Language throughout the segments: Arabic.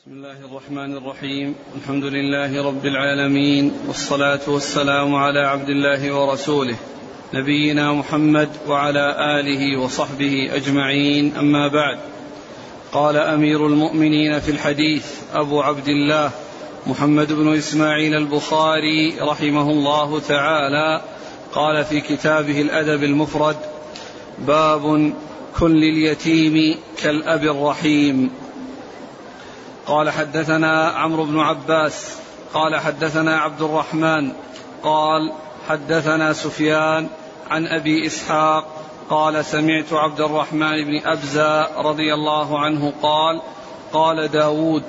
بسم الله الرحمن الرحيم. الحمد لله رب العالمين، والصلاة والسلام على عبد الله ورسوله نبينا محمد وعلى آله وصحبه أجمعين، أما بعد. قال أمير المؤمنين في الحديث أبو عبد الله محمد بن إسماعيل البخاري رحمه الله تعالى، قال في كتابه الأدب المفرد: باب كن لليتيم كالأب الرحيم. قال حدثنا عمرو بن عباس قال حدثنا عبد الرحمن قال حدثنا سفيان عن أبي إسحاق قال سمعت عبد الرحمن بن أبزة رضي الله عنه قال: قال داود: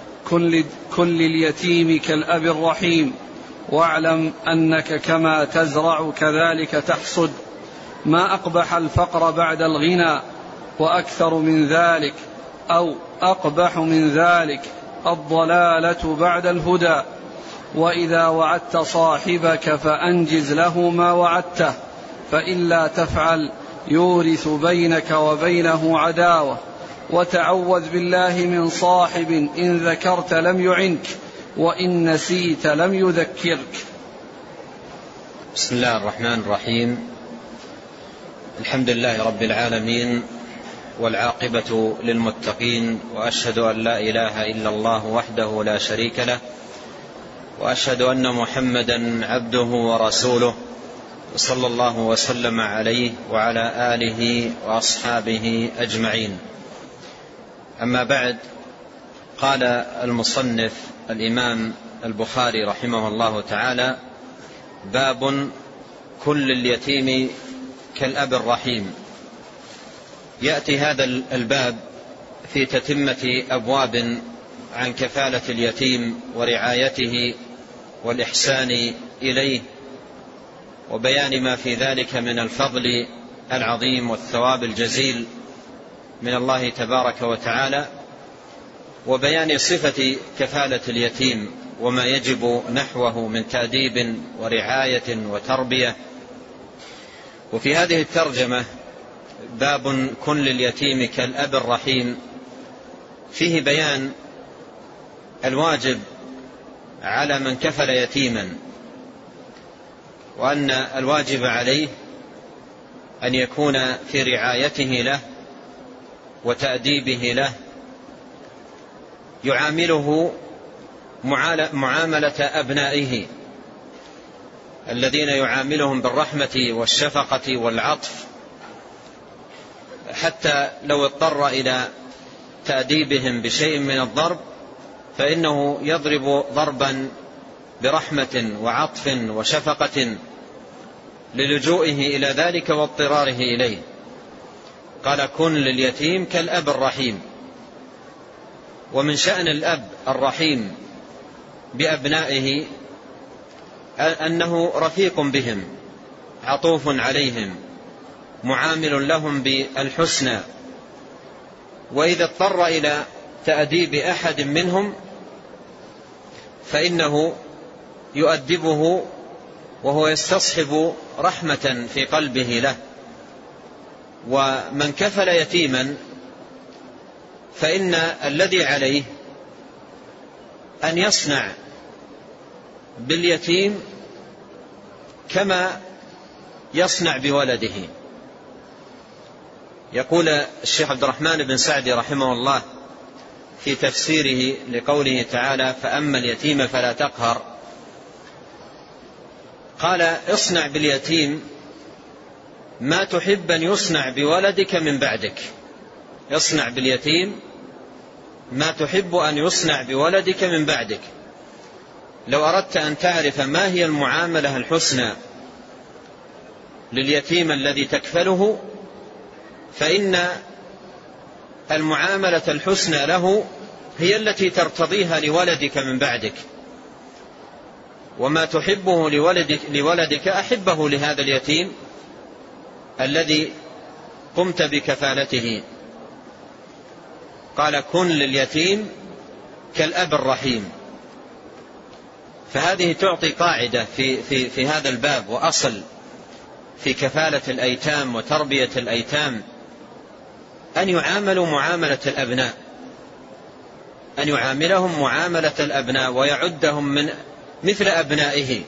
كن لليتيم كالأب الرحيم، واعلم أنك كما تزرع كذلك تحصد، ما أقبح الفقر بعد الغنى، وأكثر من ذلك أو أقبح من ذلك الضلالة بعد الهدى. وإذا وعدت صاحبك فأنجز له ما وعدته، فإلا تفعل يورث بينك وبينه عداوة. وتعوذ بالله من صاحب إن ذكرت لم يعنك، وإن نسيت لم يذكرك. بسم الله الرحمن الرحيم. الحمد لله رب العالمين، والعاقبة للمتقين، وأشهد أن لا إله إلا الله وحده لا شريك له، وأشهد أن محمدا عبده ورسوله، صلى الله وسلم عليه وعلى آله وأصحابه أجمعين. أما بعد، قال المصنف الإمام البخاري رحمه الله تعالى: باب كن لليتيم كالأب الرحيم. يأتي هذا الباب في تتمة أبواب عن كفالة اليتيم ورعايته والإحسان إليه، وبيان ما في ذلك من الفضل العظيم والثواب الجزيل من الله تبارك وتعالى، وبيان صفة كفالة اليتيم وما يجب نحوه من تأديب ورعاية وتربية. وفي هذه الترجمة باب كن لليتيم كالأب الرحيم فيه بيان الواجب على من كفل يتيما، وأن الواجب عليه أن يكون في رعايته له وتأديبه له، يعامله معاملة أبنائه الذين يعاملهم بالرحمة والشفقة والعطف، حتى لو اضطر إلى تأديبهم بشيء من الضرب فإنه يضرب ضربا برحمة وعطف وشفقة للجوئه إلى ذلك واضطراره إليه. قال: كن لليتيم كالأب الرحيم. ومن شأن الأب الرحيم بأبنائه أنه رفيق بهم، عطوف عليهم، معامل لهم بالحسنى، وإذا اضطر إلى تأديب أحد منهم فإنه يؤدبه وهو يستصحب رحمة في قلبه له. ومن كفل يتيما فإن الذي عليه أن يصنع باليتيم كما يصنع بولده. يقول الشيخ عبد الرحمن بن سعدي رحمه الله في تفسيره لقوله تعالى: فأما اليتيم فلا تقهر، قال: اصنع باليتيم ما تحب أن يصنع بولدك من بعدك. اصنع باليتيم ما تحب أن يصنع بولدك من بعدك. لو أردت أن تعرف ما هي المعاملة الحسنى لليتيم الذي تكفله، فإن المعاملة الحسنى له هي التي ترتضيها لولدك من بعدك، وما تحبه لولدك أحبه لهذا اليتيم الذي قمت بكفالته. قال: كن لليتيم كالأب الرحيم. فهذه تعطي قاعدة في هذا الباب وأصل في كفالة الأيتام وتربية الأيتام، أن يعاملوا معاملة الأبناء، أن يعاملهم معاملة الأبناء ويعدهم من مثل أبنائه،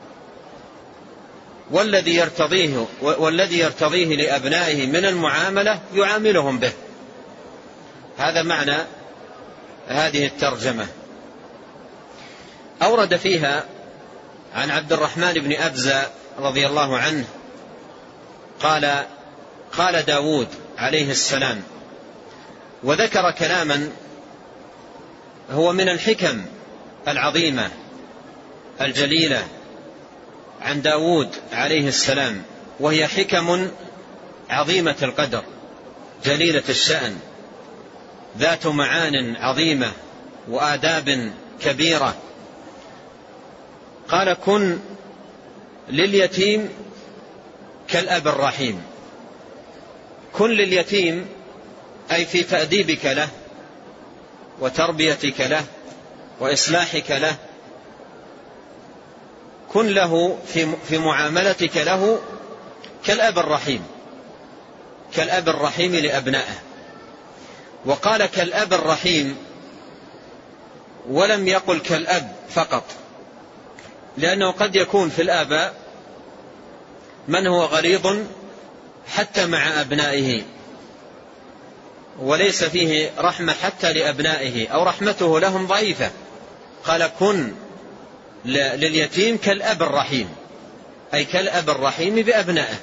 والذي يرتضيه لأبنائه من المعاملة يعاملهم به. هذا معنى هذه الترجمة. أورد فيها عن عبد الرحمن بن أبزة رضي الله عنه قال داود عليه السلام، وذكر كلاما هو من الحكم العظيمة الجليلة عن داود عليه السلام، وهي حكم عظيمة القدر جليلة الشأن ذات معان عظيمة وآداب كبيرة. قال: كن لليتيم كالأب الرحيم. كن لليتيم أي في تأديبك له وتربيتك له وإصلاحك له، كن له في معاملتك له كالأب الرحيم، كالأب الرحيم لأبنائه. وقال كالأب الرحيم ولم يقل كالأب فقط، لأنه قد يكون في الآباء من هو غليظ حتى مع أبنائه وليس فيه رحمة حتى لأبنائه، أو رحمته لهم ضعيفة. قال: كن لليتيم كالأب الرحيم، أي كالأب الرحيم بأبنائه،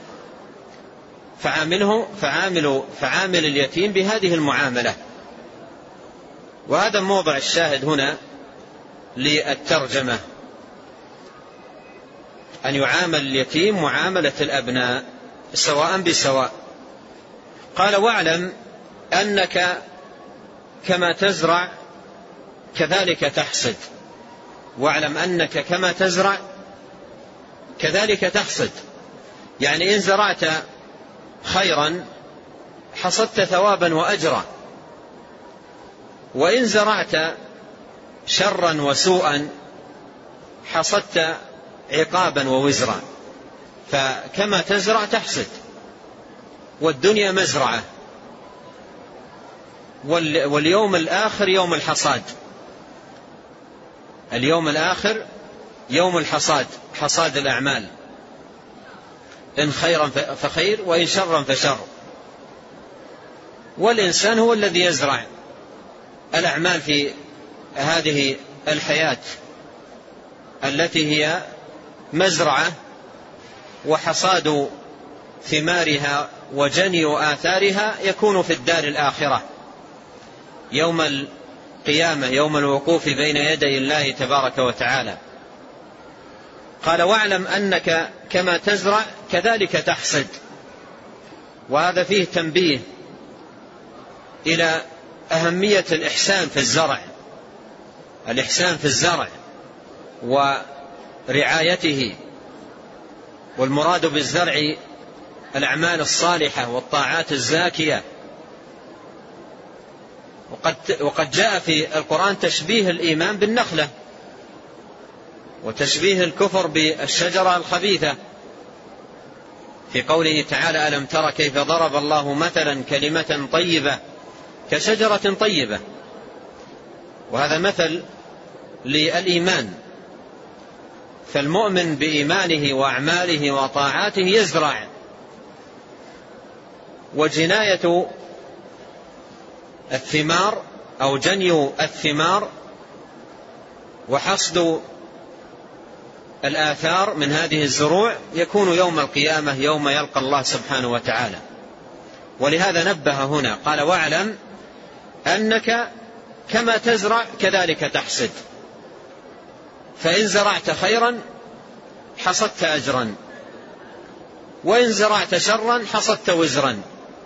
فعامل اليتيم بهذه المعاملة. وهذا موضع الشاهد هنا للترجمة، أن يعامل اليتيم معاملة الأبناء سواء بسواء. قال: واعلم أنك كما تزرع كذلك تحصد. واعلم أنك كما تزرع كذلك تحصد، يعني إن زرعت خيرا حصدت ثوابا وأجرا، وإن زرعت شرا وسوءا حصدت عقابا ووزرا. فكما تزرع تحصد، والدنيا مزرعة، واليوم الآخر يوم الحصاد. اليوم الآخر يوم الحصاد، حصاد الأعمال، إن خيرا فخير وإن شرا فشر. والإنسان هو الذي يزرع الأعمال في هذه الحياة التي هي مزرعة، وحصاد ثمارها وجني آثارها يكون في الدار الآخرة يوم القيامة، يوم الوقوف بين يدي الله تبارك وتعالى. قال: واعلم أنك كما تزرع كذلك تحصد. وهذا فيه تنبيه إلى أهمية الإحسان في الزرع، الإحسان في الزرع ورعايته. والمراد بالزرع الأعمال الصالحة والطاعات الزاكية. وقد جاء في القرآن تشبيه الإيمان بالنخلة، وتشبيه الكفر بالشجرة الخبيثة، في قوله تعالى: ألم تر كيف ضرب الله مثلا كلمة طيبة كشجرة طيبة. وهذا مثل للإيمان. فالمؤمن بإيمانه وأعماله وطاعاته يزرع. وجناية الثمار أو جني الثمار وحصد الآثار من هذه الزروع يكون يوم القيامة، يوم يلقى الله سبحانه وتعالى. ولهذا نبه هنا قال: واعلم أنك كما تزرع كذلك تحصد. فإن زرعت خيرا حصدت أجرا، وإن زرعت شرا حصدت وزرا.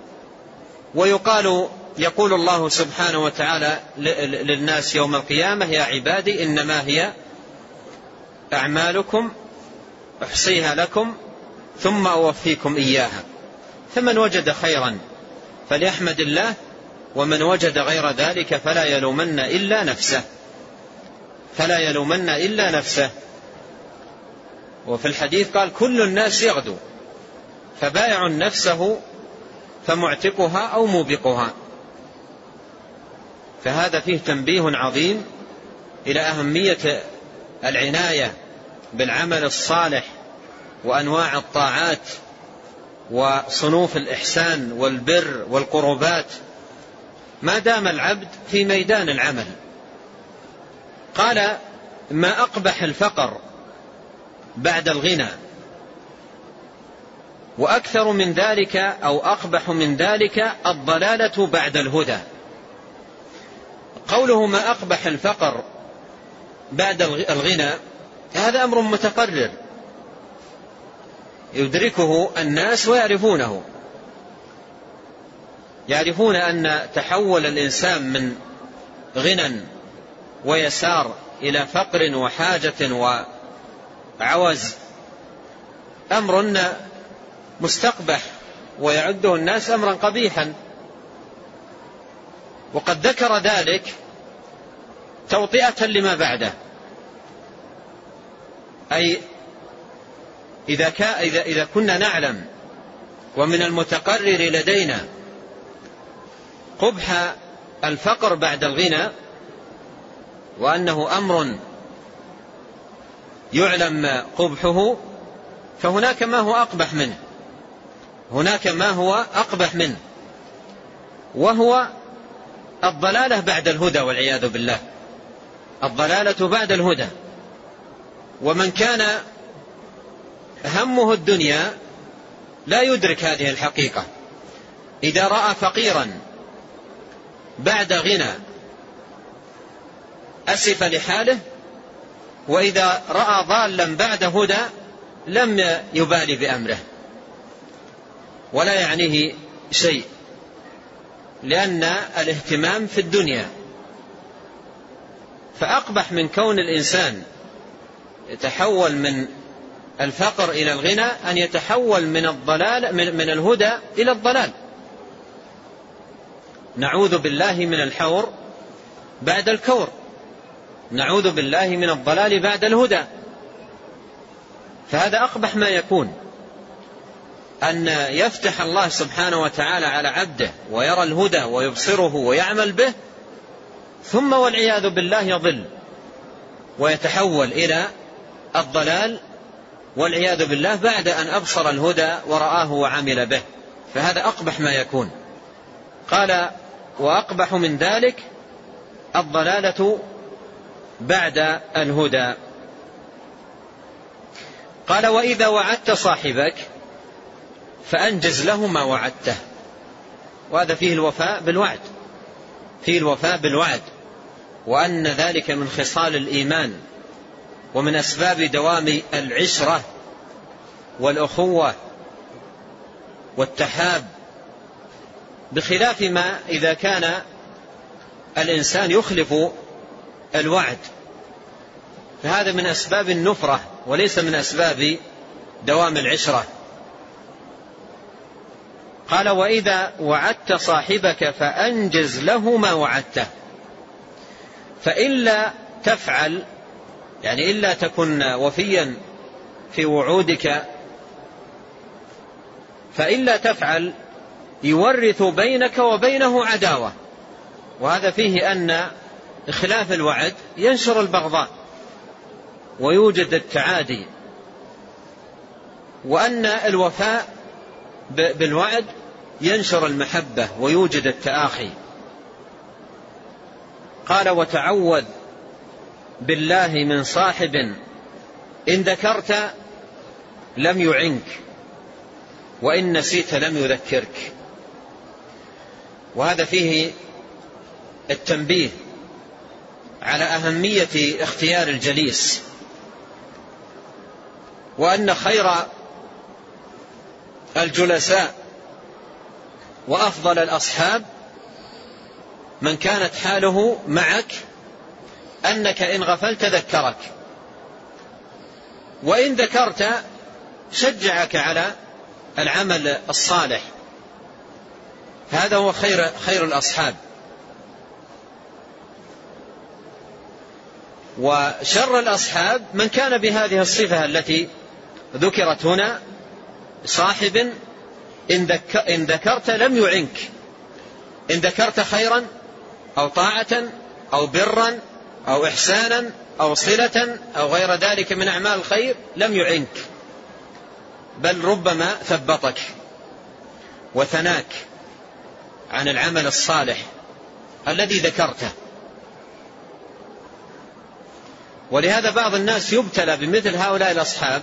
يقول الله سبحانه وتعالى للناس يوم القيامة: يا عبادي إنما هي أعمالكم أحصيها لكم ثم أوفيكم إياها، فمن وجد خيرا فليحمد الله، ومن وجد غير ذلك فلا يلومن إلا نفسه، فلا يلومن إلا نفسه. وفي الحديث قال: كل الناس يغدو، فبائع نفسه فمعتقها أو موبقها. فهذا فيه تنبيه عظيم إلى أهمية العناية بالعمل الصالح وأنواع الطاعات وصنوف الإحسان والبر والقربات ما دام العبد في ميدان العمل. قال: ما أقبح الفقر بعد الغنى، وأكثر من ذلك أو أقبح من ذلك الضلالة بعد الهدى. قوله ما أقبح الفقر بعد الغنى هذا أمر متقرر يدركه الناس ويعرفونه، يعرفون أن تحول الإنسان من غنى ويسار إلى فقر وحاجة وعوز أمر مستقبح، ويعده الناس أمرا قبيحا. وقد ذكر ذلك توطئة لما بعده، أي إذا كنا نعلم ومن المتقرر لدينا قبح الفقر بعد الغنى وأنه أمر يعلم قبحه، فهناك ما هو أقبح منه، هناك ما هو أقبح منه، وهو الضلالة بعد الهدى والعياذ بالله، الضلالة بعد الهدى. ومن كان همه الدنيا لا يدرك هذه الحقيقة، إذا رأى فقيرا بعد غنى أسف لحاله، وإذا رأى ضالا بعد هدى لم يبالي بأمره ولا يعنيه شيء، لأن الاهتمام في الدنيا. فأقبح من كون الإنسان يتحول من الفقر إلى الغنى أن يتحول من الضلال من الهدى إلى الضلال. نعوذ بالله من الحور بعد الكور، نعوذ بالله من الضلال بعد الهدى. فهذا أقبح ما يكون، أن يفتح الله سبحانه وتعالى على عبده ويرى الهدى ويبصره ويعمل به، ثم والعياذ بالله يضل ويتحول إلى الضلال والعياذ بالله بعد أن أبصر الهدى ورآه وعمل به. فهذا أقبح ما يكون. قال: وأقبح من ذلك الضلالة بعد الهدى. قال: وإذا وعدت صاحبك فأنجز له ما وعدته. وهذا فيه الوفاء بالوعد، فيه الوفاء بالوعد، وأن ذلك من خصال الإيمان ومن أسباب دوام العشرة والأخوة والتحاب، بخلاف ما إذا كان الإنسان يخلف الوعد، فهذا من أسباب النفرة وليس من أسباب دوام العشرة. قال: وإذا وعدت صاحبك فأنجز له ما وعدته، فإلا تفعل، يعني إلا تكن وفيا في وعودك، فإلا تفعل يورث بينك وبينه عداوة. وهذا فيه أن إخلاف الوعد ينشر البغضاء ويوجد التعادي، وأن الوفاء بالوعد ينشر المحبة ويوجد التآخي. قال: وتعوذ بالله من صاحب إن ذكرت لم يعنك وإن نسيت لم يذكرك. وهذا فيه التنبيه على أهمية اختيار الجليس، وأن خير الجلساء وأفضل الأصحاب من كانت حاله معك أنك إن غفلت ذكرك، وإن ذكرت شجعك على العمل الصالح. هذا هو خير الأصحاب. وشر الأصحاب من كان بهذه الصفة التي ذكرت هنا، صاحب إن ذكرت لم يعنك، إن ذكرت خيرا أو طاعة أو برا أو إحسانا أو صلة أو غير ذلك من أعمال الخير لم يعنك، بل ربما ثبطك وثناك عن العمل الصالح الذي ذكرته. ولهذا بعض الناس يبتلى بمثل هؤلاء الأصحاب،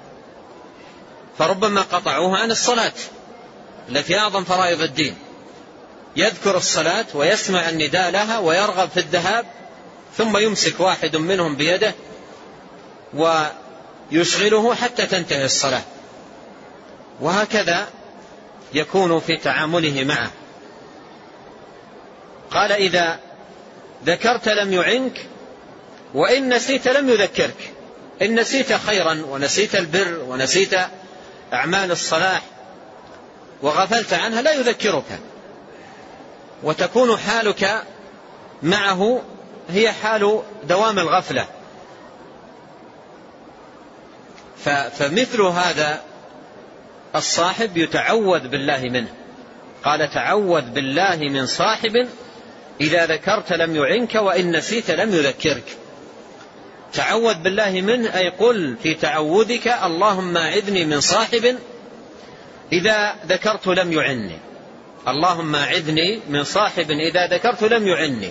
فربما قطعوها عن الصلاة التي أعظم فرائض الدين، يذكر الصلاة ويسمع النداء لها ويرغب في الذهاب، ثم يمسك واحد منهم بيده ويشغله حتى تنتهي الصلاة. وهكذا يكون في تعامله معه. قال: إذا ذكرت لم يعنك، وإن نسيت لم يذكرك. إن نسيت خيرا ونسيت البر ونسيت أعمال الصلاح وغفلت عنها لا يذكرك، وتكون حالك معه هي حال دوام الغفلة. فمثل هذا الصاحب يتعوذ بالله منه. قال: تعوذ بالله من صاحب إذا ذكرت لم يعنك وإن نسيت لم يذكرك. تعوذ بالله منه أي قل في تعوذك: اللهم أعذني من صاحب إذا ذكرت لم يعني. اللهم أعذني من صاحب إذا ذكرت لم يعني،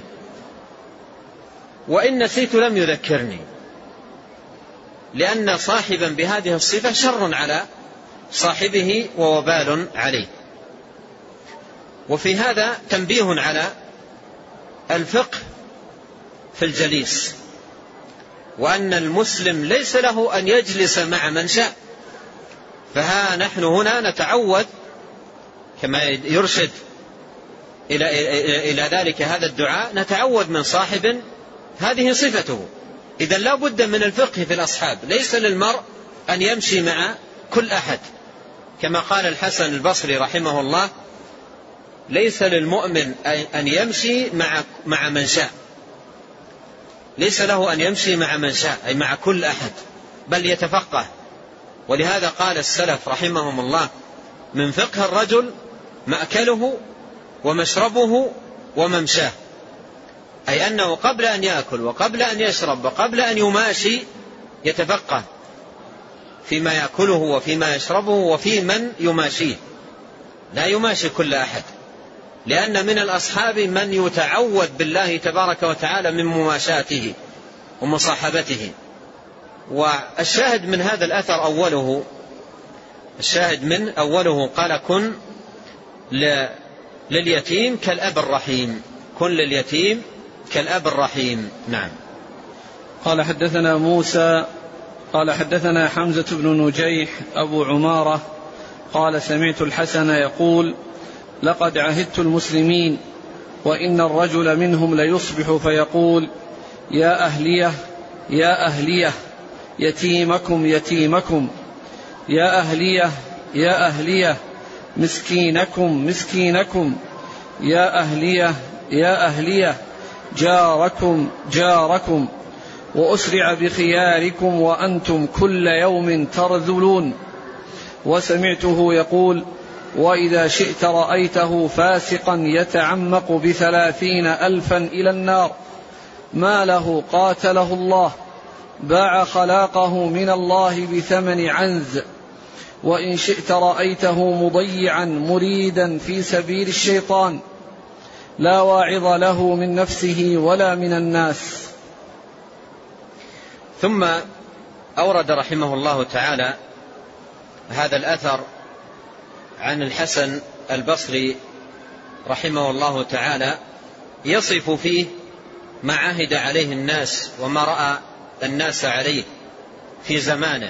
وإن نسيت لم يذكرني. لأن صاحبا بهذه الصفة شر على صاحبه ووبال عليه. وفي هذا تنبيه على الفقه في الجليس، وأن المسلم ليس له أن يجلس مع من شاء. فها نحن هنا نتعوذ كما يرشد إلى ذلك هذا الدعاء، نتعوذ من صاحب هذه صفته. إذن لا بد من الفقه في الأصحاب. ليس للمرء أن يمشي مع كل أحد، كما قال الحسن البصري رحمه الله: ليس للمؤمن أن يمشي مع من شاء. ليس له أن يمشي مع من شاء، أي مع كل أحد، بل يتفقه. ولهذا قال السلف رحمهم الله: من فقه الرجل مأكله ومشربه وممشاه. أي أنه قبل أن يأكل وقبل أن يشرب وقبل أن يماشي يتفقه فيما يأكله وفيما يشربه وفي من يماشيه. لا يماشي كل أحد، لأن من الأصحاب من يتعوذ بالله تبارك وتعالى من مماشاته ومصاحبته. والشاهد من هذا الأثر أوله قال: كن لليتيم كالأب الرحيم. كن لليتيم كالأب الرحيم. نعم. قال: حدثنا موسى قال: حدثنا حمزة بن نجيح أبو عمارة قال: سمعت الحسن يقول: لقد عهدت المسلمين وإن الرجل منهم ليصبح فيقول: يا أهلية يا أهلية يتيمكم يتيمكم، يا أهلية يا أهلية مسكينكم مسكينكم، يا أهلية يا أهلية جاركم جاركم، وأسرع بخياركم وأنتم كل يوم ترذلون. وسمعته يقول: وإذا شئت رأيته فاسقا يتعمق ب30,000 إلى النار، ما له قاتله الله، باع خلاقه من الله بثمن عنز. وإن شئت رأيته مضيعا مريدا في سبيل الشيطان، لا واعظ له من نفسه ولا من الناس. ثم أورد رحمه الله تعالى هذا الأثر عن الحسن البصري رحمه الله تعالى، يصف فيه ما عهد عليه الناس وما رأى الناس عليه في زمانه.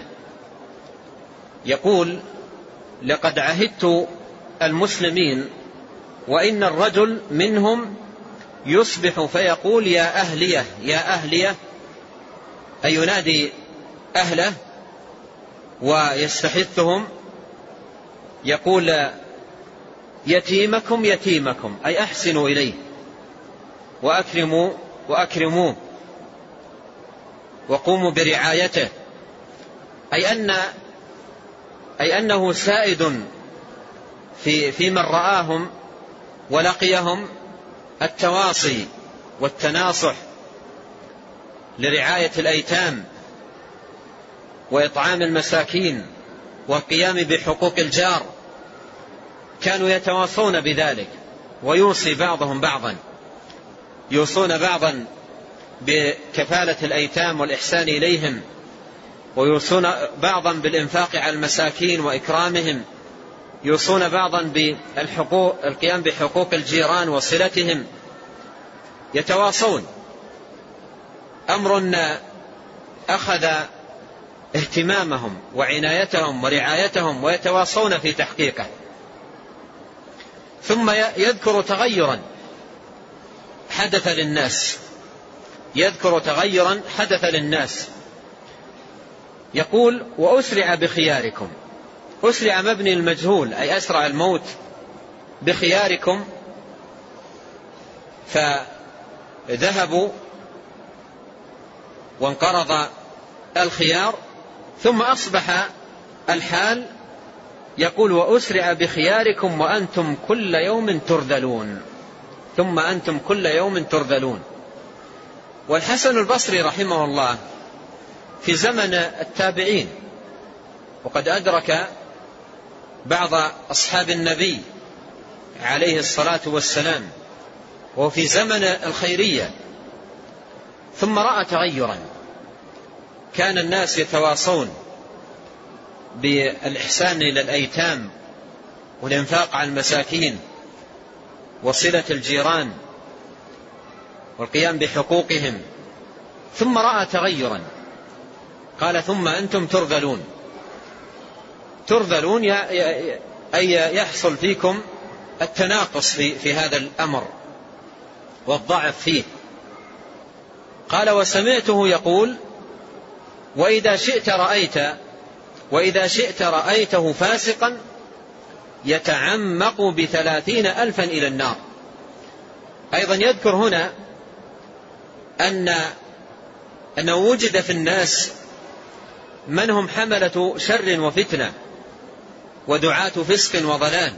يقول: لقد عهدت المسلمين وإن الرجل منهم يصبح فيقول: يا أهلية يا أهلية، أي ينادي أهله ويستحثهم، يقول: يتيمكم يتيمكم، أي أحسنوا إليه وأكرموه وقوموا برعايته. أي أنه سائد في من رآهم ولقيهم التواصي والتناصح لرعاية الأيتام وإطعام المساكين والقيام بحقوق الجار، كانوا يتواصون بذلك، ويوصي بعضهم بعضا، يوصون بعضا بكفالة الأيتام والإحسان إليهم، ويوصون بعضا بالإنفاق على المساكين وإكرامهم، يوصون بعضا بالحقوق، القيام بحقوق الجيران وصلتهم، يتواصون. أمر أخذ اهتمامهم وعنايتهم ورعايتهم ويتواصون في تحقيقه. ثم يذكر تغيرا حدث للناس، يذكر تغيرا حدث للناس، يقول: وأسرع بخياركم. أسرع مبني المجهول، أي أسرع الموت، بخياركم، فذهبوا وانقرض الخيار، ثم أصبح الحال يقول: وأسرع بخياركم وأنتم كل يوم ترذلون. ثم أنتم كل يوم ترذلون. والحسن البصري رحمه الله في زمن التابعين، وقد أدرك بعض أصحاب النبي عليه الصلاة والسلام، وفي زمن الخيرية، ثم رأى تغيرا. كان الناس يتواصون بالإحسان إلى الأيتام والإنفاق على المساكين وصلة الجيران والقيام بحقوقهم، ثم رأى تغيرا، قال: ثم أنتم ترذلون. ترذلون أي يحصل فيكم التناقص في هذا الأمر والضعف فيه. قال: وسمعته يقول: وإذا شئت رأيته فاسقا يتعمق ب30,000 إلى النار. أيضا يذكر هنا أنه وجد في الناس من هم حملة شر وفتنة ودعاة فسق وضلال،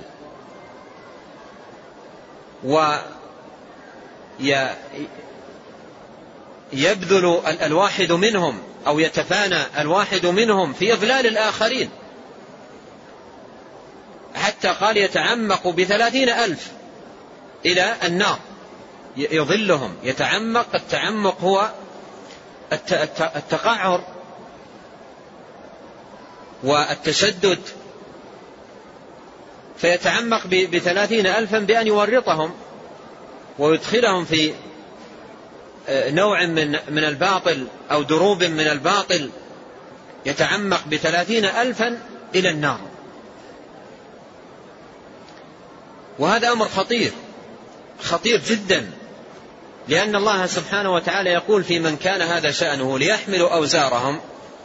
ويبذل الواحد منهم أو يتفانى الواحد منهم في إضلال الآخرين، حتى قال: يتعمق ب30,000 إلى النار، يضلهم. يتعمق، التعمق هو التقعر والتشدد، فيتعمق ب30,000 بأن يورطهم ويدخلهم في نوع من الباطل أو دروب من الباطل. يتعمق ب30,000 إلى النار. وهذا أمر خطير جدا، لأن الله سبحانه وتعالى يقول في من كان هذا شأنه: ليحملوا أوزارهم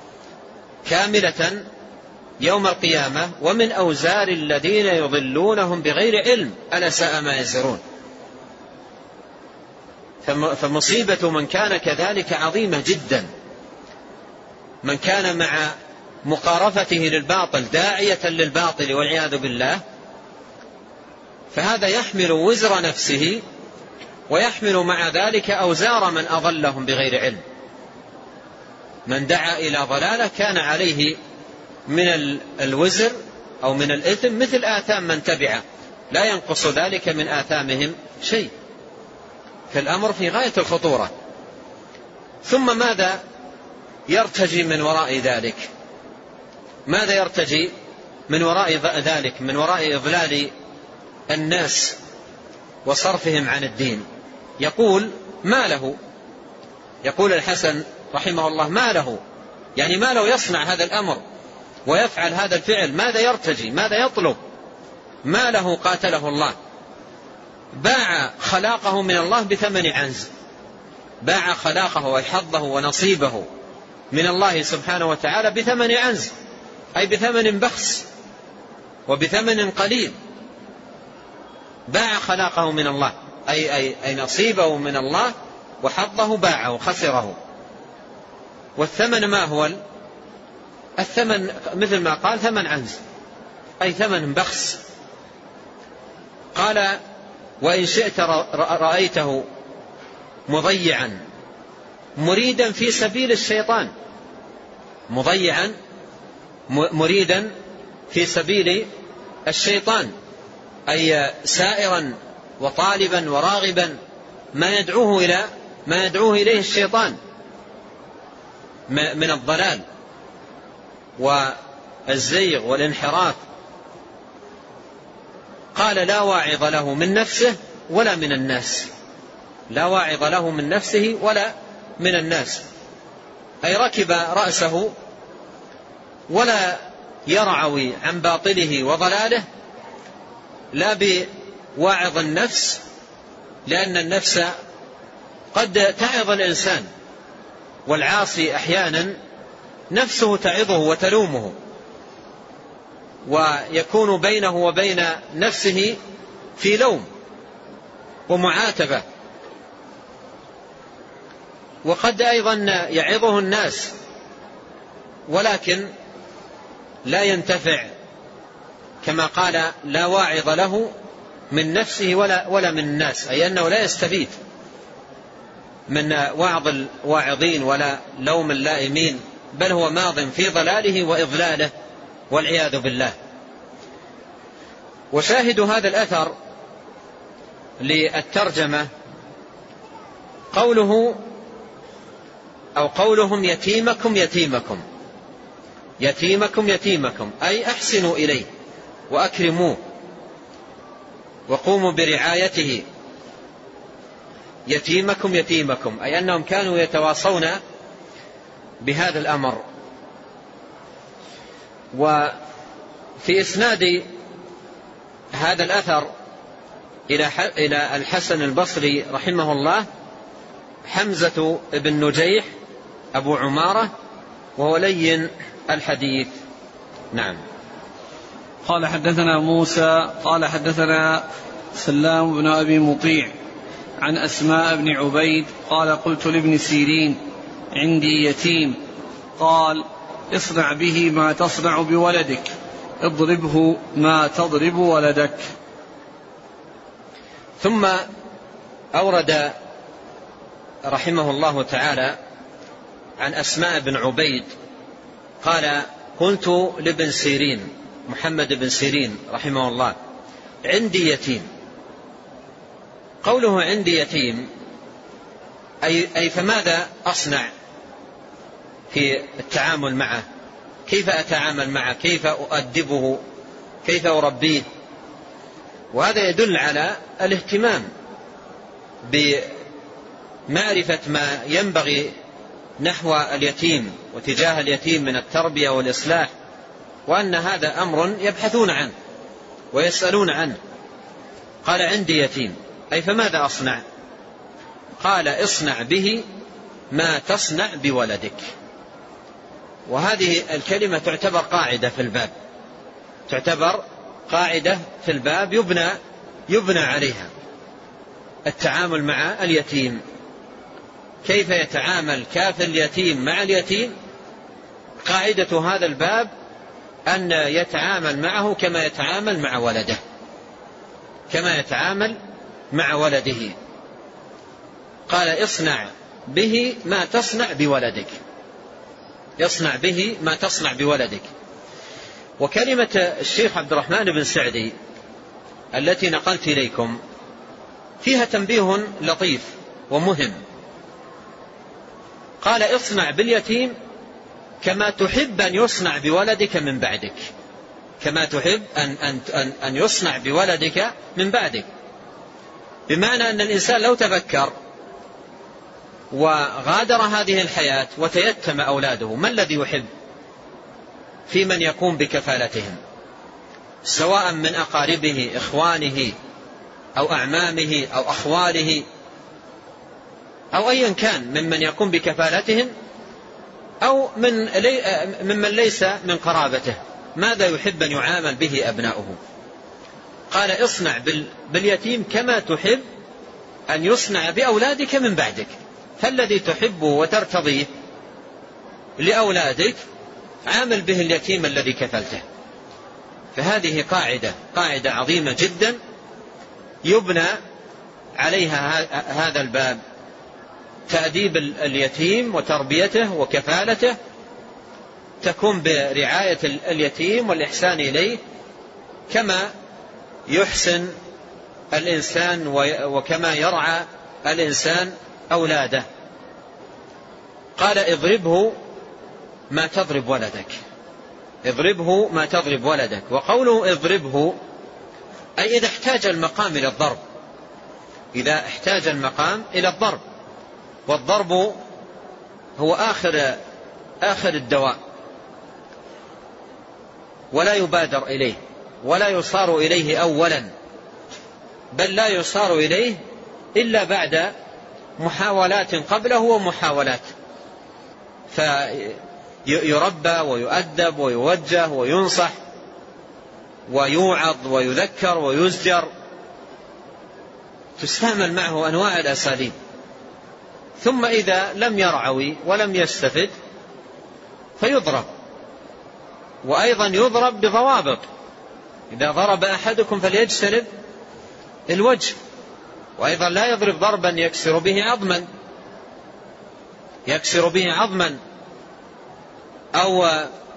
كاملة يوم القيامة ومن أوزار الذين يضلونهم بغير علم ألا ساء ما يزرون. فمصيبة من كان كذلك عظيمة جدا. من كان مع مقارفته للباطل داعية للباطل والعياذ بالله، فهذا يحمل وزر نفسه ويحمل مع ذلك أوزار من أضلهم بغير علم. من دعا إلى ضلالة كان عليه من الوزر أو من الإثم مثل آثام من تبعه، لا ينقص ذلك من آثامهم شيء. فالأمر في غاية الخطورة. ثم ماذا يرتجي من وراء ذلك؟ ماذا يرتجي من وراء ذلك، من وراء إضلال الناس وصرفهم عن الدين؟ يقول: ما له، يقول الحسن رحمه الله: ما له، يعني ما له يصنع هذا الأمر ويفعل هذا الفعل، ماذا يرتجي، ماذا يطلب؟ ما له قاتله الله. باع خلاقه من الله ب8 عنز، باع خلاقه وحظه ونصيبه من الله سبحانه وتعالى ب8 عنز، أي ب8 بخس وب8 قليل. باع خلاقه من الله، أي نصيبه من الله وحظه باعه خسره. والثمن ما هو؟ الثمن مثل ما قال 8 عنز، أي 8 بخس. قال: وإن شئت رأيته مضيعا مريدا في سبيل الشيطان، مضيعا مريدا في سبيل الشيطان، أي سائرا وطالبا وراغبا ما يدعوه إليه الشيطان من الضلال والزيغ والانحراف. قال لا واعظ له من نفسه ولا من الناس، لا واعظ له من نفسه ولا من الناس، أي ركب رأسه ولا يرعوي عن باطله وضلاله، لا بواعظ النفس، لأن النفس قد تعظ الإنسان، والعاصي أحيانا نفسه تعظه وتلومه، ويكون بينه وبين نفسه في لوم ومعاتبة، وقد أيضا يعظه الناس ولكن لا ينتفع، كما قال لا واعظ له من نفسه ولا من الناس، أي أنه لا يستفيد من وعظ الواعظين ولا لوم اللائمين، بل هو ماض في ضلاله وإضلاله والعياذ بالله. وشاهد هذا الأثر للترجمة قوله أو قولهم يتيمكم يتيمكم، يتيمكم يتيمكم، أي أحسنوا إليه وأكرموه وقوموا برعايته. يتيمكم يتيمكم، أي أنهم كانوا يتواصون بهذا الأمر. وفي إسناد هذا الأثر إلى الحسن البصري رحمه الله حمزة بن نجيح أبو عمارة، وهو لين الحديث. نعم. قال حدثنا موسى قال حدثنا سلام بن أبي مطيع عن أسماء بن عبيد قال قلت لابن سيرين عندي يتيم، قال اصنع به ما تصنع بولدك، اضربه ما تضرب ولدك. ثم أورد رحمه الله تعالى عن أسماء بن عبيد قال قلت لابن سيرين محمد بن سيرين رحمه الله عندي يتيم. قوله عندي يتيم أي فماذا أصنع في التعامل معه، كيف أتعامل معه، كيف أؤدبه، كيف أربيه. وهذا يدل على الاهتمام بمعرفة ما ينبغي نحو اليتيم وتجاه اليتيم من التربية والإصلاح، وأن هذا أمر يبحثون عنه ويسألون عنه. قال عندي يتيم، أي فماذا أصنع؟ قال اصنع به ما تصنع بولدك. وهذه الكلمة تعتبر قاعدة في الباب، تعتبر قاعدة في الباب يبنى عليها التعامل مع اليتيم. كيف يتعامل كافل اليتيم مع اليتيم؟ قاعدة هذا الباب أن يتعامل معه كما يتعامل مع ولده، كما يتعامل مع ولده. قال اصنع به ما تصنع بولدك، يصنع به ما تصنع بولدك. وكلمة الشيخ عبد الرحمن بن سعدي التي نقلت إليكم فيها تنبيه لطيف ومهم. قال اصنع باليتيم كما تحب أن يصنع بولدك من بعدك، كما تحب أن يصنع بولدك من بعدك. بمعنى أن الإنسان لو تفكر وغادر هذه الحياة وتيتم أولاده، ما الذي يحب في من يقوم بكفالتهم، سواء من أقاربه إخوانه أو أعمامه أو أخواله أو أيا كان ممن يقوم بكفالتهم أو ممن ليس من قرابته، ماذا يحب أن يعامل به أبناؤه؟ قال اصنع باليتيم كما تحب أن يصنع بأولادك من بعدك. فالذي تحبه وترتضيه لأولادك عامل به اليتيم الذي كفلته. فهذه قاعدة عظيمة جدا يبنى عليها هذا الباب تأديب اليتيم وتربيته وكفالته تكون برعاية اليتيم والإحسان إليه كما يحسن الإنسان وكما يرعى الإنسان أولاده. قال اضربه ما تضرب ولدك، اضربه ما تضرب ولدك. وقوله اضربه أي إذا احتاج المقام إلى الضرب، إذا احتاج المقام إلى الضرب. والضرب هو آخر الدواء، ولا يبادر إليه ولا يصار إليه أولا، بل لا يصار إليه إلا بعد محاولات قبله ومحاولات، فيربى ويؤدب ويوجه وينصح ويوعظ ويذكر ويزجر، تستعمل معه أنواع الأساليب. ثم إذا لم يرعوي ولم يستفد فيضرب، وأيضا يضرب بضوابط. إذا ضرب أحدكم فليجتنب الوجه، وأيضا لا يضرب ضربا يكسر به عظما أو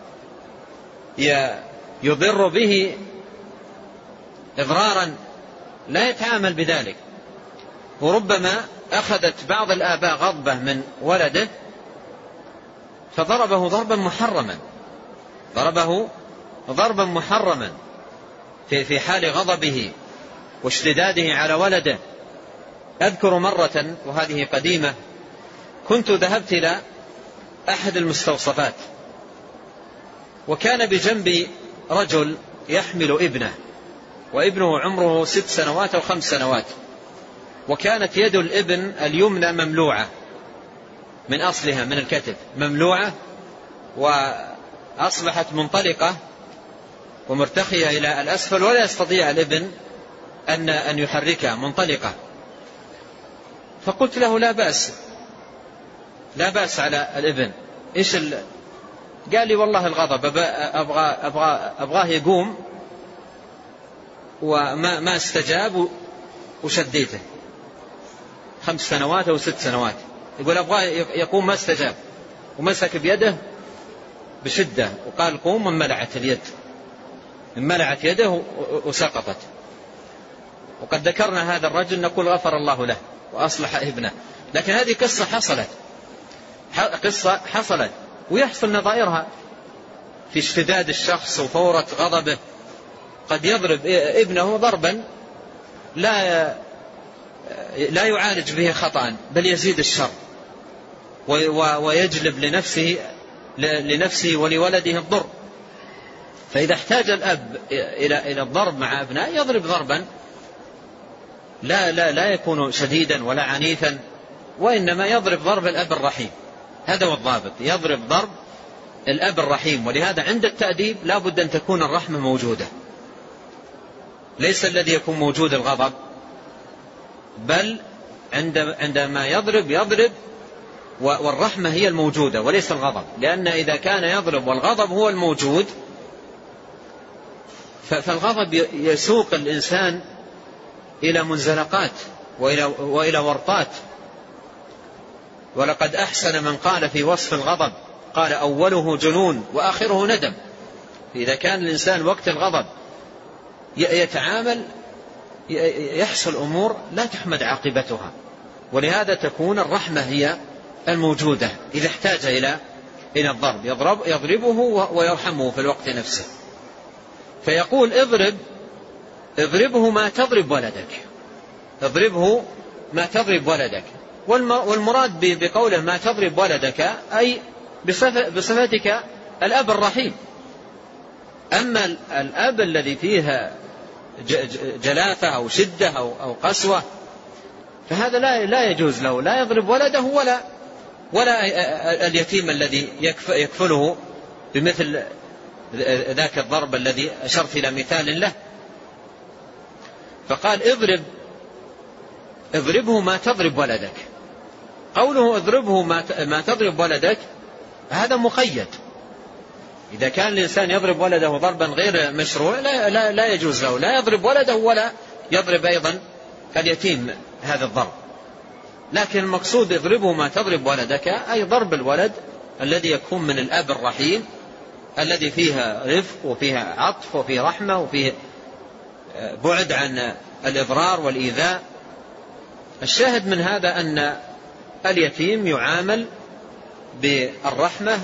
يضر به إضرارا، لا يتعامل بذلك. وربما أخذت بعض الآباء غضبة من ولده فضربه ضربا محرما في حال غضبه واشتداده على ولده. أذكر مرة وهذه قديمة، كنت ذهبت إلى أحد المستوصفات، وكان بجنبي رجل يحمل ابنه، وابنه عمره 6 سنوات أو 5 سنوات، وكانت يد الابن اليمنى مملوعة من أصلها، من الكتف مملوعة، وأصبحت منطلقة ومرتخية إلى الأسفل، ولا يستطيع الابن أن يحركها، منطلقة. فقلت له لا بأس على الابن. قال لي والله الغضب، أبغاه يقوم، وما استجاب وشديته 5 سنوات أو 6 سنوات. يقول أبغاه يقوم، ما استجاب، ومسك بيده بشدة وقال قوم، انملعت يده وسقطت. وقد ذكرنا هذا الرجل نقول غفر الله له وأصلح ابنه. لكن هذه قصة حصلت ويحصل نظائرها في اشتداد الشخص وفورة غضبه. قد يضرب ابنه ضربا لا يعالج به خطأ، بل يزيد الشر ويجلب لنفسه ولولده الضر. فإذا احتاج الأب إلى الضرب مع أبنائه يضرب ضربا لا يكون شديدا ولا عنيفا، وإنما يضرب ضرب الأب الرحيم. هذا هو الضابط، يضرب ضرب الأب الرحيم. ولهذا عند التأديب لا بد أن تكون الرحمة موجودة، ليس الذي يكون موجود الغضب، بل عندما يضرب والرحمة هي الموجودة وليس الغضب. لأن إذا كان يضرب والغضب هو الموجود فالغضب يسوق الإنسان إلى منزلقات وإلى ورطات. ولقد أحسن من قال في وصف الغضب، قال أوله جنون وآخره ندم. إذا كان الإنسان وقت الغضب يتعامل يحصل أمور لا تحمد عاقبتها. ولهذا تكون الرحمة هي الموجودة إذا احتاج إلى الضرب، يضربه ويرحمه في الوقت نفسه. فيقول اضربه ما تضرب ولدك. والمراد بقوله ما تضرب ولدك أي بصفتك الأب الرحيم. أما الأب الذي فيها جلافة أو شدة أو قسوة فهذا لا يجوز له، لا يضرب ولده ولا اليتيم الذي يكفله بمثل ذاك الضرب الذي أشرت إلى مثال له. فقال اضربه ما تضرب ولدك. قوله اضربه ما تضرب ولدك هذا مقيد. إذا كان الإنسان يضرب ولده ضربا غير مشروع لا يجوز له، لا يضرب ولده ولا يضرب أيضا اليتيم هذا الضرب. لكن المقصود اضربه ما تضرب ولدك، أي ضرب الولد الذي يكون من الأب الرحيم الذي فيها رفق وفيها عطف وفيه رحمة وفيه بعد عن الإضرار والإيذاء. الشاهد من هذا أن اليتيم يعامل بالرحمة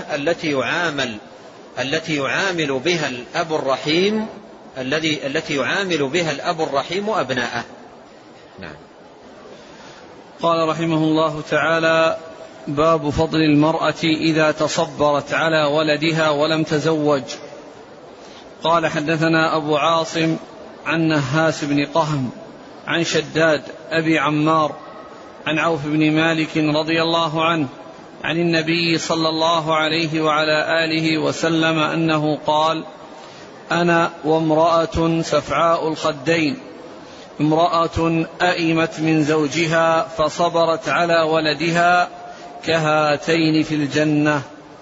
التي يعامل بها الأب الرحيم التي يعامل بها الأب الرحيم أبناءه. نعم. قال رحمه الله تعالى: باب فضل المرأة إذا تصبرت على ولدها ولم تزوج. قال: حدثنا أبو عاصم عن نهاس بن قهم عن شداد أبي عمار عن عوف بن مالك رضي الله عنه عن النبي صلى الله عليه وعلى آله وسلم أنه قال: أنا وامرأة سفعاء الخدين، امرأة أئمت من زوجها فصبرت على ولدها كهاتين في الجنة.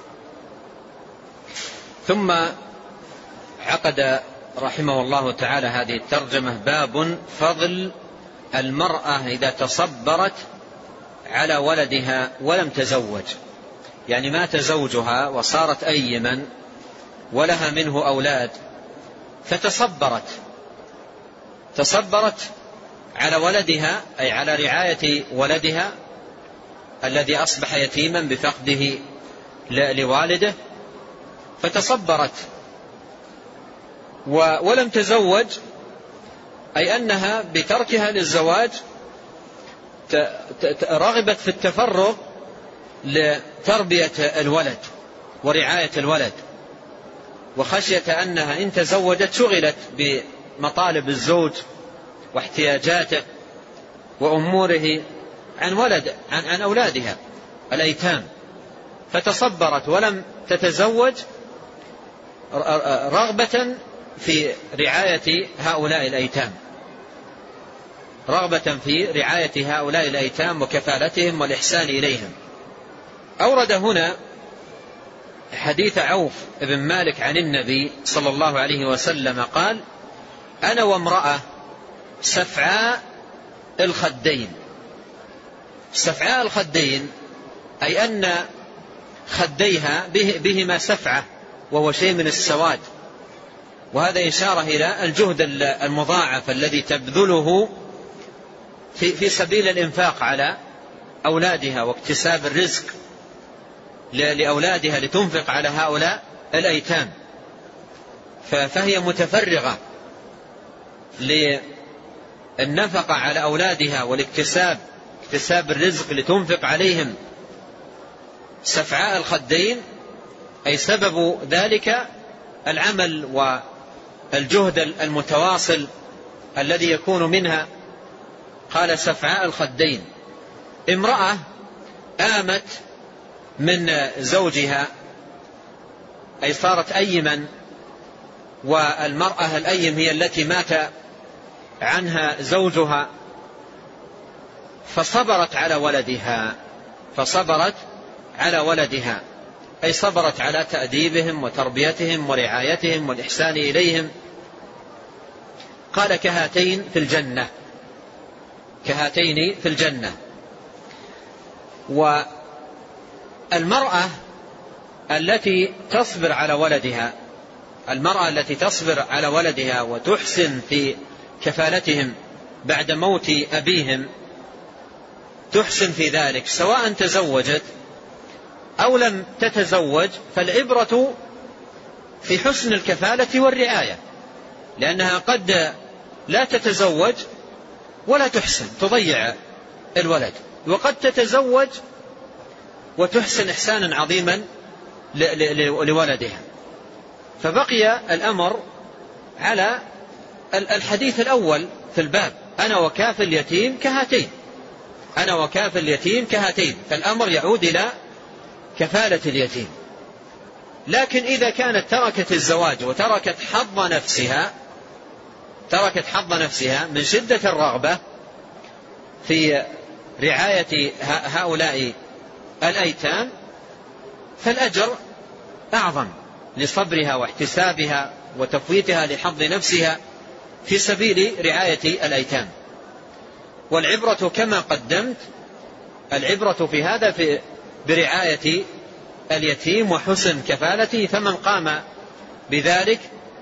ثم عقد رحمه الله تعالى هذه الترجمة: باب فضل المرأة إذا تصبرت على ولدها ولم تزوج، يعني مات زوجها وصارت أيما ولها منه أولاد تصبرت على ولدها، أي على رعاية ولدها الذي أصبح يتيما بفقده لوالده، فتصبرت ولم تزوج، أي أنها بتركها للزواج رغبت في التفرغ لتربية الولد ورعاية الولد، وخشية أنها إن تزوجت شغلت بمطالب الزوج واحتياجاته وأموره عن أولادها الأيتام، فتصبرت ولم تتزوج رغبة في رعاية هؤلاء الأيتام وكفالتهم والإحسان إليهم. أورد هنا حديث عوف بن مالك عن النبي صلى الله عليه وسلم قال: أنا وامرأة سفعاء الخدين. سفعاء الخدين أي أن خديها بهما سفعة، وهو شيء من السواد، وهذا إشارة إلى الجهد المضاعف الذي تبذله في سبيل الإنفاق على أولادها واكتساب الرزق لأولادها لتنفق على هؤلاء الأيتام، فهي متفرغة للنفقة على أولادها واكتساب الرزق لتنفق عليهم. سفعاء الخدين أي سبب ذلك العمل والجهد المتواصل الذي يكون منها. قال: سفعاء الخدين، امرأة آمت من زوجها، أي صارت أيما، والمرأة الأيم هي التي مات عنها زوجها، فصبرت على ولدها أي صبرت على تأديبهم وتربيتهم ورعايتهم والإحسان إليهم. قال: كهاتين في الجنة. والمرأة التي تصبر على ولدها وتحسن في كفالتهم بعد موت أبيهم، تحسن في ذلك سواء تزوجت أو لم تتزوج، فالعبرة في حسن الكفالة والرعاية، لأنها قد لا تتزوج ولا تحسن، تضيع الولد، وقد تتزوج وتحسن إحسانا عظيما لولدها. فبقي الأمر على الحديث الأول في الباب: أنا وكافل اليتيم كهاتين، فالأمر يعود إلى كفالة اليتيم. لكن إذا كانت تركت الزواج وتركت حظ نفسها من شدة الرغبة في رعاية هؤلاء الأيتام، فالأجر أعظم لصبرها واحتسابها وتفويتها لحظ نفسها في سبيل رعاية الأيتام. والعبرة كما قدمت العبرة في هذا برعاية اليتيم وحسن كفالته، فمن قام بذلك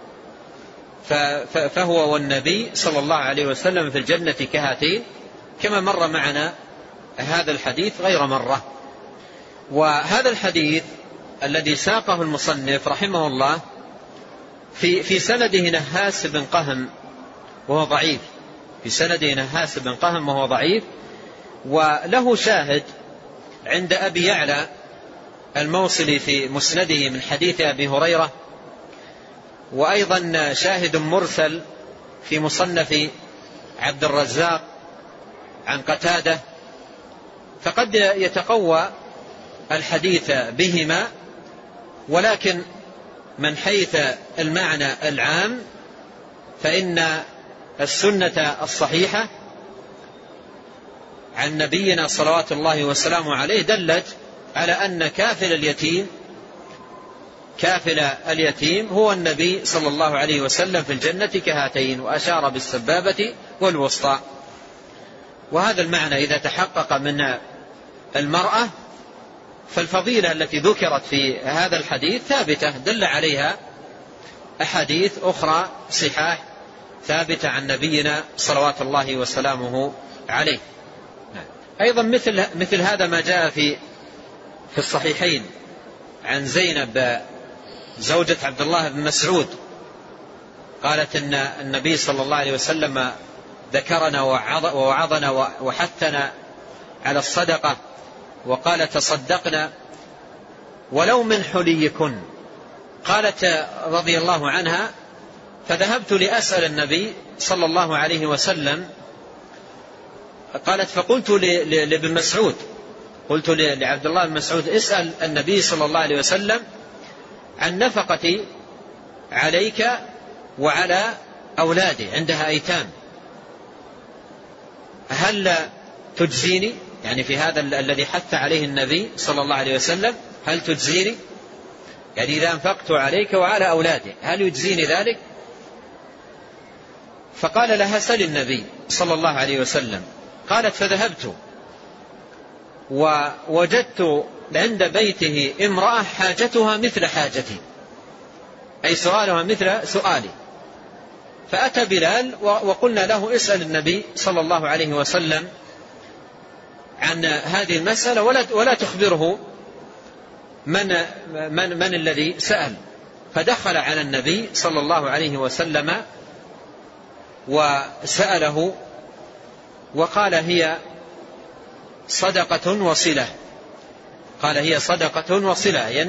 فهو والنبي صلى الله عليه وسلم في الجنة كهاتين، كما مر معنا هذا الحديث غير مرة. وهذا الحديث الذي ساقه المصنف رحمه الله في سنده نهاس بن قهم وهو ضعيف، في سنده نهاس بن قهم وهو ضعيف، وله شاهد عند أبي يعلى الموصلي في مسنده من حديث أبي هريرة، وأيضا شاهد مرسل في مصنف عبد الرزاق عن قتادة، فقد يتقوى الحديث بهما، ولكن من حيث المعنى العام فإن السنة الصحيحة عن نبينا صلوات الله وسلامه عليه دلت على أن كافل اليتيم هو النبي صلى الله عليه وسلم في الجنة كهاتين، وأشار بالسبابة والوسطى. وهذا المعنى إذا تحقق من المرأة فالفضيلة التي ذكرت في هذا الحديث ثابتة، دل عليها أحاديث أخرى صحاح ثابتة عن نبينا صلوات الله وسلامه عليه. أيضا مثل هذا ما جاء في الصحيحين عن زينب زوجة عبد الله بن مسعود، قالت إن النبي صلى الله عليه وسلم ذكرنا ووعظنا وحثنا على الصدقة، وقال تصدقنا ولو من حليكن. قالت رضي الله عنها فذهبت لأسأل النبي صلى الله عليه وسلم، قالت فقلت لابن مسعود، قلت لعبد الله بن مسعود اسأل النبي صلى الله عليه وسلم عن نفقتي عليك وعلى أولادي، عندها أيتام، هل تجزيني؟ يعني في هذا الذي حث عليه النبي صلى الله عليه وسلم، هل تجزيني؟ يعني إذا أنفقت عليك وعلى أولادي هل يجزيني ذلك؟ فقال لها سل النبي صلى الله عليه وسلم. قالت فذهبت ووجدت عند بيته امرأة حاجتها مثل حاجتي، أي سؤالها مثل سؤالي، فأتى بلال وقلنا له اسأل النبي صلى الله عليه وسلم عن هذه المسألة ولا تخبره من الذي سأل. فدخل على النبي صلى الله عليه وسلم وسأله وقال هي صدقة وصلة، قال هي صدقة وصلة، أي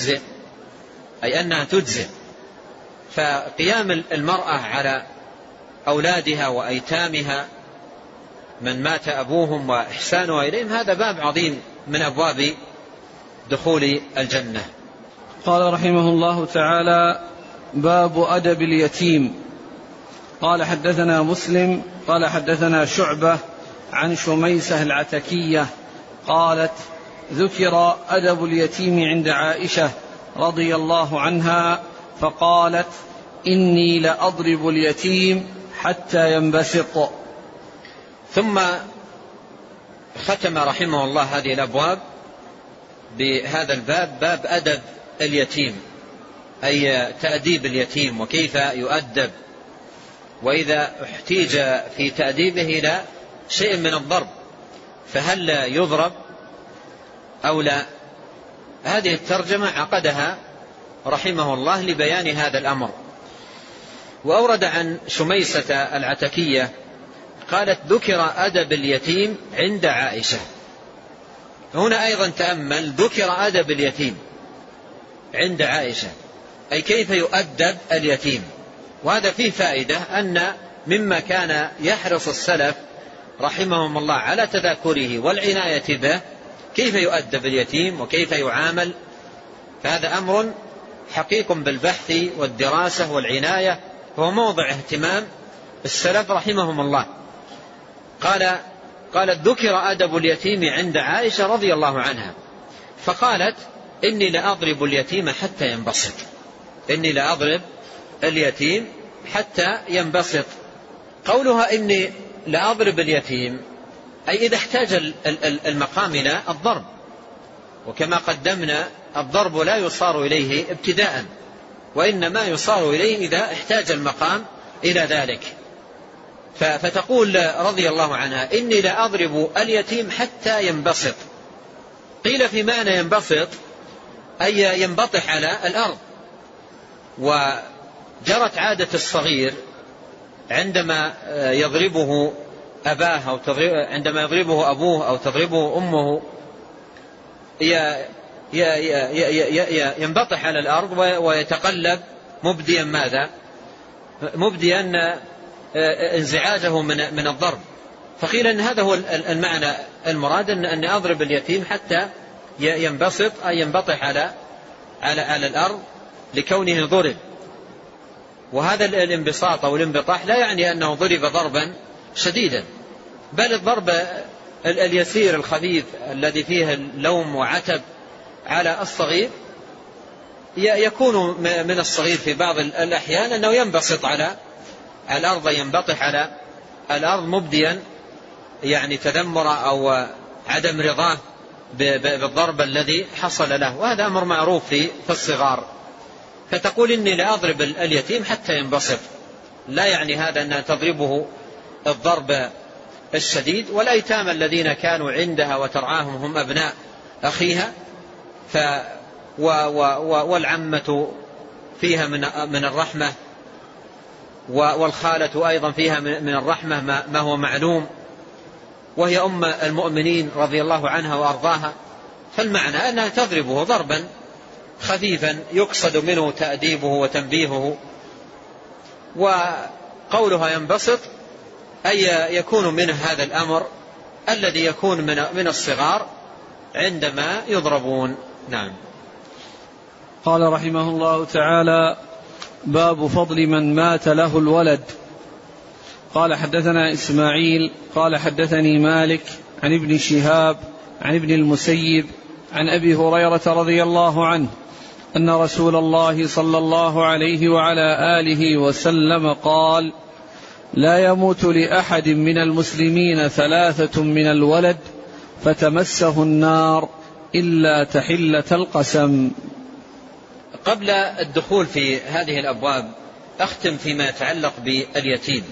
أنها تجزئ. فقيام المرأة على أولادها وأيتامها من مات أبوهم وإحسانها إليهم هذا باب عظيم من أبواب دخول الجنة. قال رحمه الله تعالى: باب أدب اليتيم. قال حدثنا مسلم قال حدثنا شعبة عن شميسة العتكية قالت: ذكر أدب اليتيم عند عائشة رضي الله عنها فقالت: إني لأضرب اليتيم حتى ينبسط. ثم ختم رحمه الله هذه الأبواب بهذا الباب، باب أدب اليتيم، أي تأديب اليتيم وكيف يؤدب، وإذا احتيج في تأديبه إلى شيء من الضرب فهل يضرب أو لا. هذه الترجمة عقدها رحمه الله لبيان هذا الأمر. وأورد عن شميسة العتكية قالت: ذكر أدب اليتيم عند عائشة. هنا أيضا تأمل، ذكر أدب اليتيم عند عائشة، أي كيف يؤدب اليتيم. وهذا فيه فائدة أن مما كان يحرص السلف رحمهم الله على تذاكره والعناية به كيف يؤدب اليتيم وكيف يعامل، فهذا أمر حقيق بالبحث والدراسة والعناية، هو موضع اهتمام السلف رحمهم الله. قالت: ذكر أدب اليتيم عند عائشة رضي الله عنها فقالت: إني لأضرب اليتيم حتى ينبسط. إني لأضرب اليتيم حتى ينبسط. قولها إني لأضرب اليتيم أي إذا احتاج المقام إلى الضرب، وكما قدمنا الضرب لا يصار إليه ابتداء، وإنما يصار إليه إذا احتاج المقام إلى ذلك. فتقول رضي الله عنها: إني لا أضرب اليتيم حتى ينبسط. قيل في معنى ينبسط أي ينبطح على الأرض. وجرت عادة الصغير عندما يضربه أباه أو عندما يضربه أبوه أو تضربه أمه ينبطح على الأرض ويتقلب مبديا ماذا؟ مبديا انزعاجه من الضرب. فقيل أن هذا هو المعنى المراد، أن أضرب اليتيم حتى ينبسط أي ينبطح على الأرض لكونه ضرب. وهذا الانبساط أو الانبطاح لا يعني أنه ضرب ضربا شديدا، بل الضرب اليسير الخفيف الذي فيه اللوم وعتب على الصغير يكون من الصغير في بعض الأحيان أنه ينبسط على الأرض، ينبطح على الأرض مبديا يعني تذمر أو عدم رضاه بالضرب الذي حصل له، وهذا أمر معروف في الصغار. فتقول: إني لا أضرب اليتيم حتى ينبسط، لا يعني هذا أن تضربه الضرب الشديد. والأيتام الذين كانوا عندها وترعاهم هم أبناء أخيها، والعمة فيها من الرحمة، والخالة أيضا فيها من الرحمة ما هو معلوم، وهي أم المؤمنين رضي الله عنها وأرضاها. فالمعنى أنها تضربه ضربا خفيفا يقصد منه تأديبه وتنبيهه. وقولها ينبسط أي يكون منه هذا الأمر الذي يكون من الصغار عندما يضربون. نعم. قال رحمه الله تعالى: باب فضل من مات له الولد. قال: حدثنا إسماعيل قال: حدثني مالك عن ابن شهاب عن ابن المسيب عن أبي هريرة رضي الله عنه أن رسول الله صلى الله عليه وعلى آله وسلم قال: لا يموت لأحد من المسلمين 3 من الولد فتمسه النار إلا تحلة القسم. قبل الدخول في هذه الأبواب أختم فيما يتعلق باليتيم،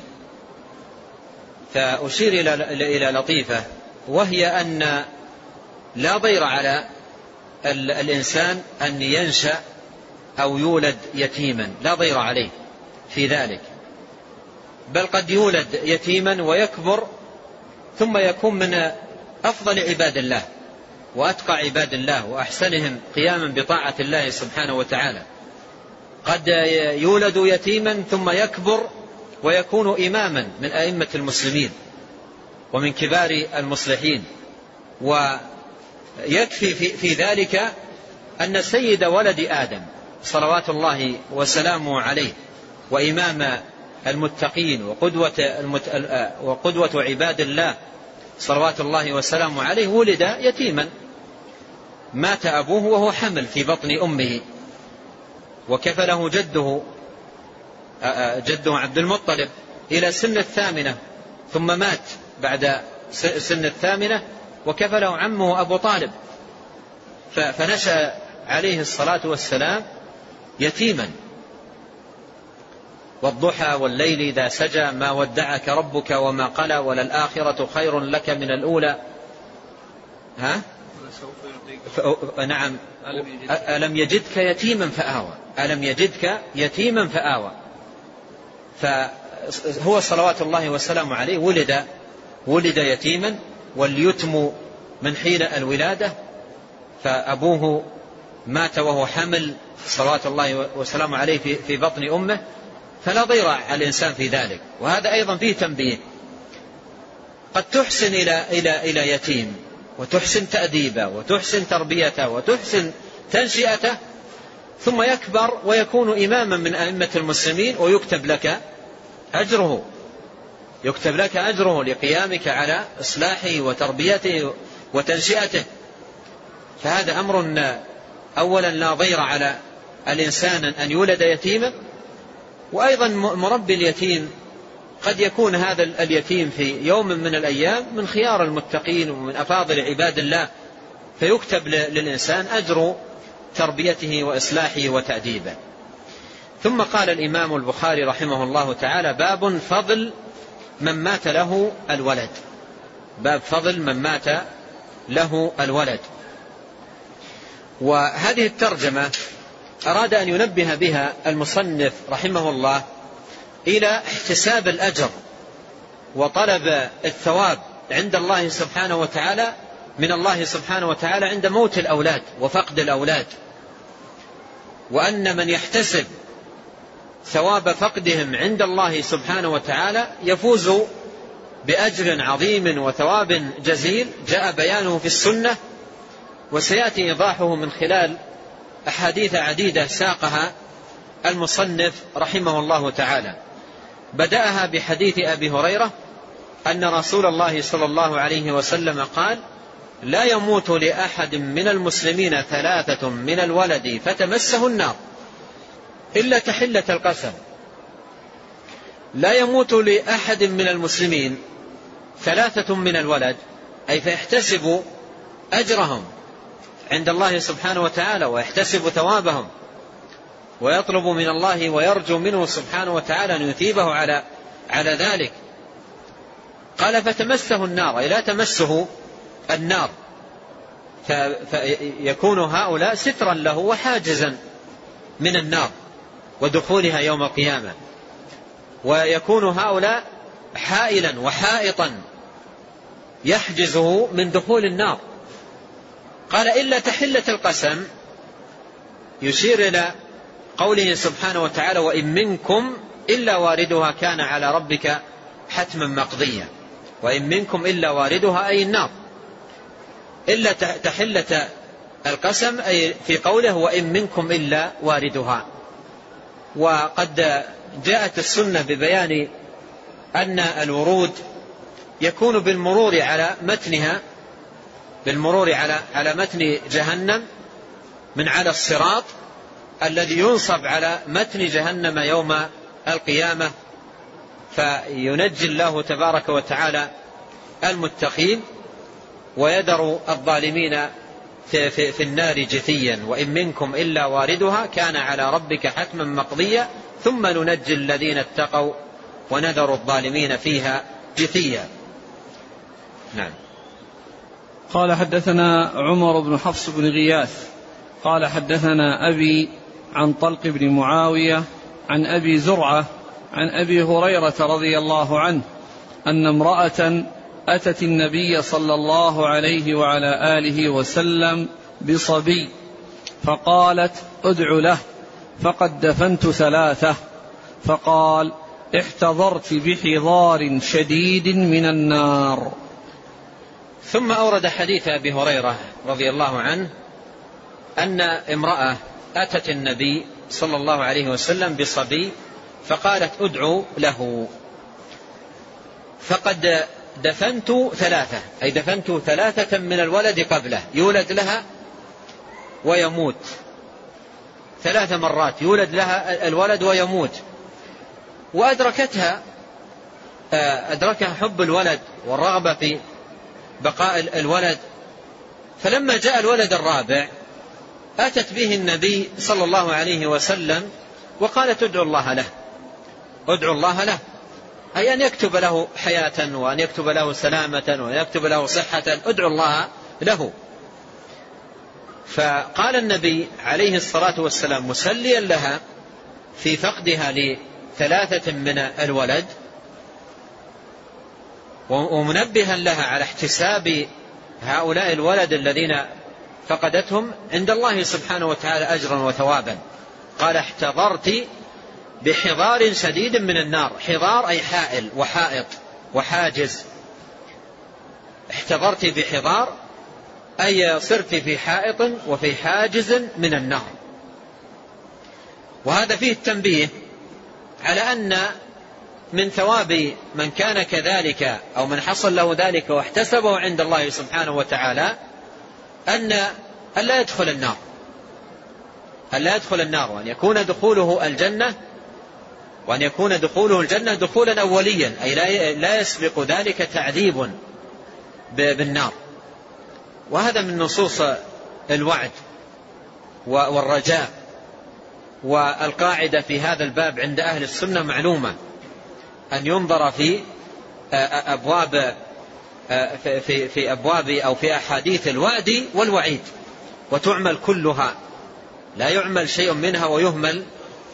فأشير إلى لطيفة، وهي أن لا ضير على الإنسان أن ينشأ أو يولد يتيما، لا ضير عليه في ذلك، بل قد يولد يتيما ويكبر ثم يكون من أفضل عباد الله وأتقى عباد الله وأحسنهم قياما بطاعة الله سبحانه وتعالى. قد يولد يتيما ثم يكبر ويكون إماما من أئمة المسلمين ومن كبار المصلحين. ويكفي في دلك أن سيد ولد آدم صلوات الله وسلامه عليه وإمام المتقين وقدوة عباد الله صلوات الله وسلامه عليه ولد يتيما، مات أبوه وهو حمل في بطن أمه، وكفله جده عبد المطلب إلى سن 8، ثم مات بعد سن 8 وكفله عمه أبو طالب، فنشأ عليه الصلاة والسلام يتيما. والضحى والليل إذا سجى ما ودعك ربك وما قلى وللآخرة خير لك من الأولى. نعم. ألم يجدك يتيما فآوى، ألم يجدك يتيما فآوى. فهو صلوات الله وسلامه عليه ولد يتيما، واليتم من حين الولادة، فأبوه مات وهو حمل صلوات الله وسلامه عليه في بطن أمه، فلا ضير على الإنسان في ذلك. وهذا أيضا فيه تنبيه، قد تحسن إلى يتيم وتحسن تأديبه وتحسن تربيته وتحسن تنشئته، ثم يكبر ويكون إماما من أئمة المسلمين ويكتب لك أجره لقيامك على إصلاحه وتربيته وتنشئته. فهذا أمر أولا لا ضير على الإنسان أن يولد يتيما. وأيضا مربي اليتيم قد يكون هذا اليتيم في يوم من الأيام من خيار المتقين ومن أفاضل عباد الله، فيكتب للإنسان أجر تربيته وإصلاحه وتأديبه. ثم قال الإمام البخاري رحمه الله تعالى: باب فضل من مات له الولد. باب فضل من مات له الولد. وهذه الترجمة أراد أن ينبه بها المصنف رحمه الله إلى احتساب الأجر وطلب الثواب عند الله سبحانه وتعالى من الله سبحانه وتعالى عند موت الأولاد وفقد الأولاد، وأن من يحتسب ثواب فقدهم عند الله سبحانه وتعالى يفوز بأجر عظيم وثواب جزيل جاء بيانه في السنة، وسيأتي إيضاحه من خلال أحاديث عديدة ساقها المصنف رحمه الله تعالى. بدأها بحديث أبي هريرة أن رسول الله صلى الله عليه وسلم قال: لا يموت لأحد من المسلمين 3 من الولد فتمسه النار إلا تحلة القسم. لا يموت لأحد من المسلمين 3 من الولد، أي فيحتسب أجرهم عند الله سبحانه وتعالى ويحتسب ثوابهم ويطلب من الله ويرجو منه سبحانه وتعالى أن يثيبه على ذلك. قال: فتمسه النار، أي لا تمسه النار، فيكون هؤلاء سترا له وحاجزا من النار ودخولها يوم القيامة، ويكون هؤلاء حائلا وحائطا يحجزه من دخول النار. قال: إلا تحلة القسم، يشير إلى قوله سبحانه وتعالى: وإن منكم إلا واردها كان على ربك حتما مقضيا. وإن منكم إلا واردها أي النار. إلا تحلة القسم أي في قوله وإن منكم إلا واردها. وقد جاءت السنة ببيان أن الورود يكون بالمرور على متنها، بالمرور على متن جهنم من على الصراط الذي ينصب على متن جهنم يوم القيامة، فينجي الله تبارك وتعالى المتقين ويدر الظالمين في النار جثيا. وإن منكم إلا واردها كان على ربك حتما مقضيا ثم ننجي الذين اتقوا ونذر الظالمين فيها جثيا. نعم. قال: حدثنا عمر بن حفص بن غياث قال: حدثنا أبي عن طلق بن معاوية عن أبي زرعة عن أبي هريرة رضي الله عنه أن امرأة أتت النبي صلى الله عليه وعلى آله وسلم بصبي فقالت: ادع له فقد دفنت 3. فقال: احتضرت بحضار شديد من النار. ثم أورد حديث أبي هريرة رضي الله عنه أن امرأة أتت النبي صلى الله عليه وسلم بصبي فقالت: ادعوا له فقد دفنت 3، أي دفنت 3 من الولد قبله، يولد لها ويموت 3 مرات، يولد لها الولد ويموت. وأدركها حب الولد والرغبة في بقاء الولد، فلما جاء الولد الرابع أتت به النبي صلى الله عليه وسلم وقالت: ادعوا الله له، ادعوا الله له، أي أن يكتب له حياة وأن يكتب له سلامة وأن يكتب له صحة، ادعوا الله له. فقال النبي عليه الصلاة والسلام مسليا لها في فقدها ل3 من الولد ومنبها لها على احتساب هؤلاء الولد الذين فقدتهم عند الله سبحانه وتعالى أجرا وثوابا. قال: احتضرت بحضار شديد من النار. حضار أي حائل وحائط وحاجز. احتضرت بحضار أي صرت في حائط وفي حاجز من النار. وهذا فيه التنبيه على أن من ثواب من كان كذلك أو من حصل له ذلك واحتسبه عند الله سبحانه وتعالى أن لا يدخل النار، أن لا يدخل النار، وأن يكون دخوله الجنة وأن يكون دخوله الجنة دخولا أوليا، أي لا يسبق ذلك تعذيب بالنار. وهذا من نصوص الوعد والرجاء. والقاعدة في هذا الباب عند أهل السنة معلومة، أن ينظر في أبواب أو في أحاديث الوعد والوعيد وتعمل كلها، لا يعمل شيء منها ويهمل